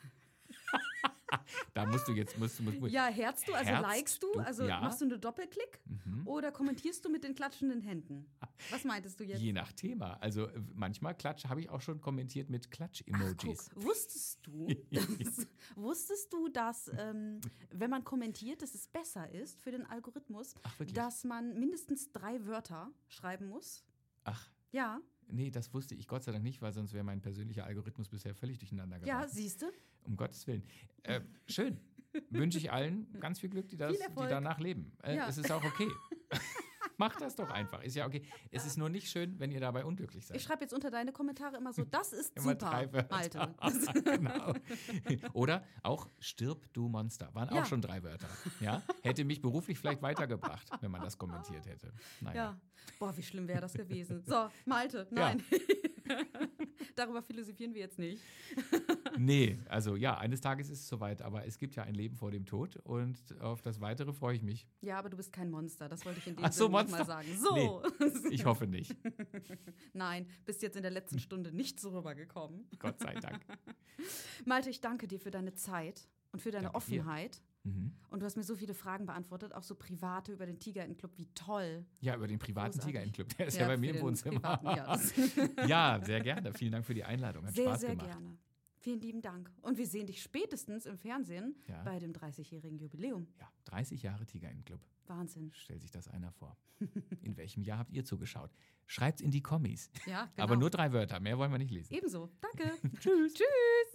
Da musst du jetzt, musst, musst, musst Ja, herzt du, also Herzt likest du, du? also Ja. machst du einen Doppelklick mhm. oder kommentierst du mit den klatschenden Händen? Was meintest du jetzt? Je nach Thema. Also äh, manchmal Klatsch, habe ich auch schon kommentiert mit Ach, Klatsch-Emojis. guck, wusstest du, dass, wusstest du, dass ähm, wenn man kommentiert, dass es besser ist für den Algorithmus, Ach, wirklich? dass man mindestens drei Wörter schreiben muss? Ach, Ja, nee, das wusste ich Gott sei Dank nicht, weil sonst wäre mein persönlicher Algorithmus bisher völlig durcheinander ja, geraten. siehst du? Um Gottes Willen. Äh, schön. Wünsche ich allen ganz viel Glück, die, das, Viel die Erfolg. danach leben. Äh, Ja. Es ist auch okay. Macht das doch einfach. Ist ja okay. Es ist nur nicht schön, wenn ihr dabei unglücklich seid. Ich schreibe jetzt unter deine Kommentare immer so, das ist Immer super, drei Wörter. Malte. Genau. Oder auch stirb du Monster. Waren Ja. auch schon drei Wörter. Ja? Hätte mich beruflich vielleicht weitergebracht, wenn man das kommentiert hätte. Naja. Ja, boah, wie schlimm wäre das gewesen. So, Malte, nein. Darüber philosophieren wir jetzt nicht. Nee, also ja, eines Tages ist es soweit, aber es gibt ja ein Leben vor dem Tod und auf das Weitere freue ich mich. Ja, aber du bist kein Monster, das wollte ich in dem Ach so, Sinne nochmal Monster? sagen. So. Ich hoffe nicht. Nein, bist jetzt in der letzten Stunde nicht so rübergekommen. Gott sei Dank. Malte, ich danke dir für deine Zeit und für deine Danke dir. Offenheit. Mhm. Und du hast mir so viele Fragen beantwortet, auch so private über den Tigerentenclub. Wie toll. Ja, über den privaten Großartig. Tigerentenclub. Der ist ja, bei für mir im den Wohnzimmer. privaten, ja, das- Ja, sehr gerne. Vielen Dank für die Einladung. Hat Sehr, Spaß sehr gemacht. gerne. Vielen lieben Dank. Und wir sehen dich spätestens im Fernsehen Ja. bei dem dreißigjährigen Jubiläum. Ja, dreißig Jahre Tigerentenclub. Wahnsinn. Stellt sich das einer vor. In welchem Jahr habt ihr zugeschaut? Schreibt's in die Kommis. Ja, genau. Aber nur drei Wörter. Mehr wollen wir nicht lesen. Ebenso. Danke. Tschüss. Tschüss.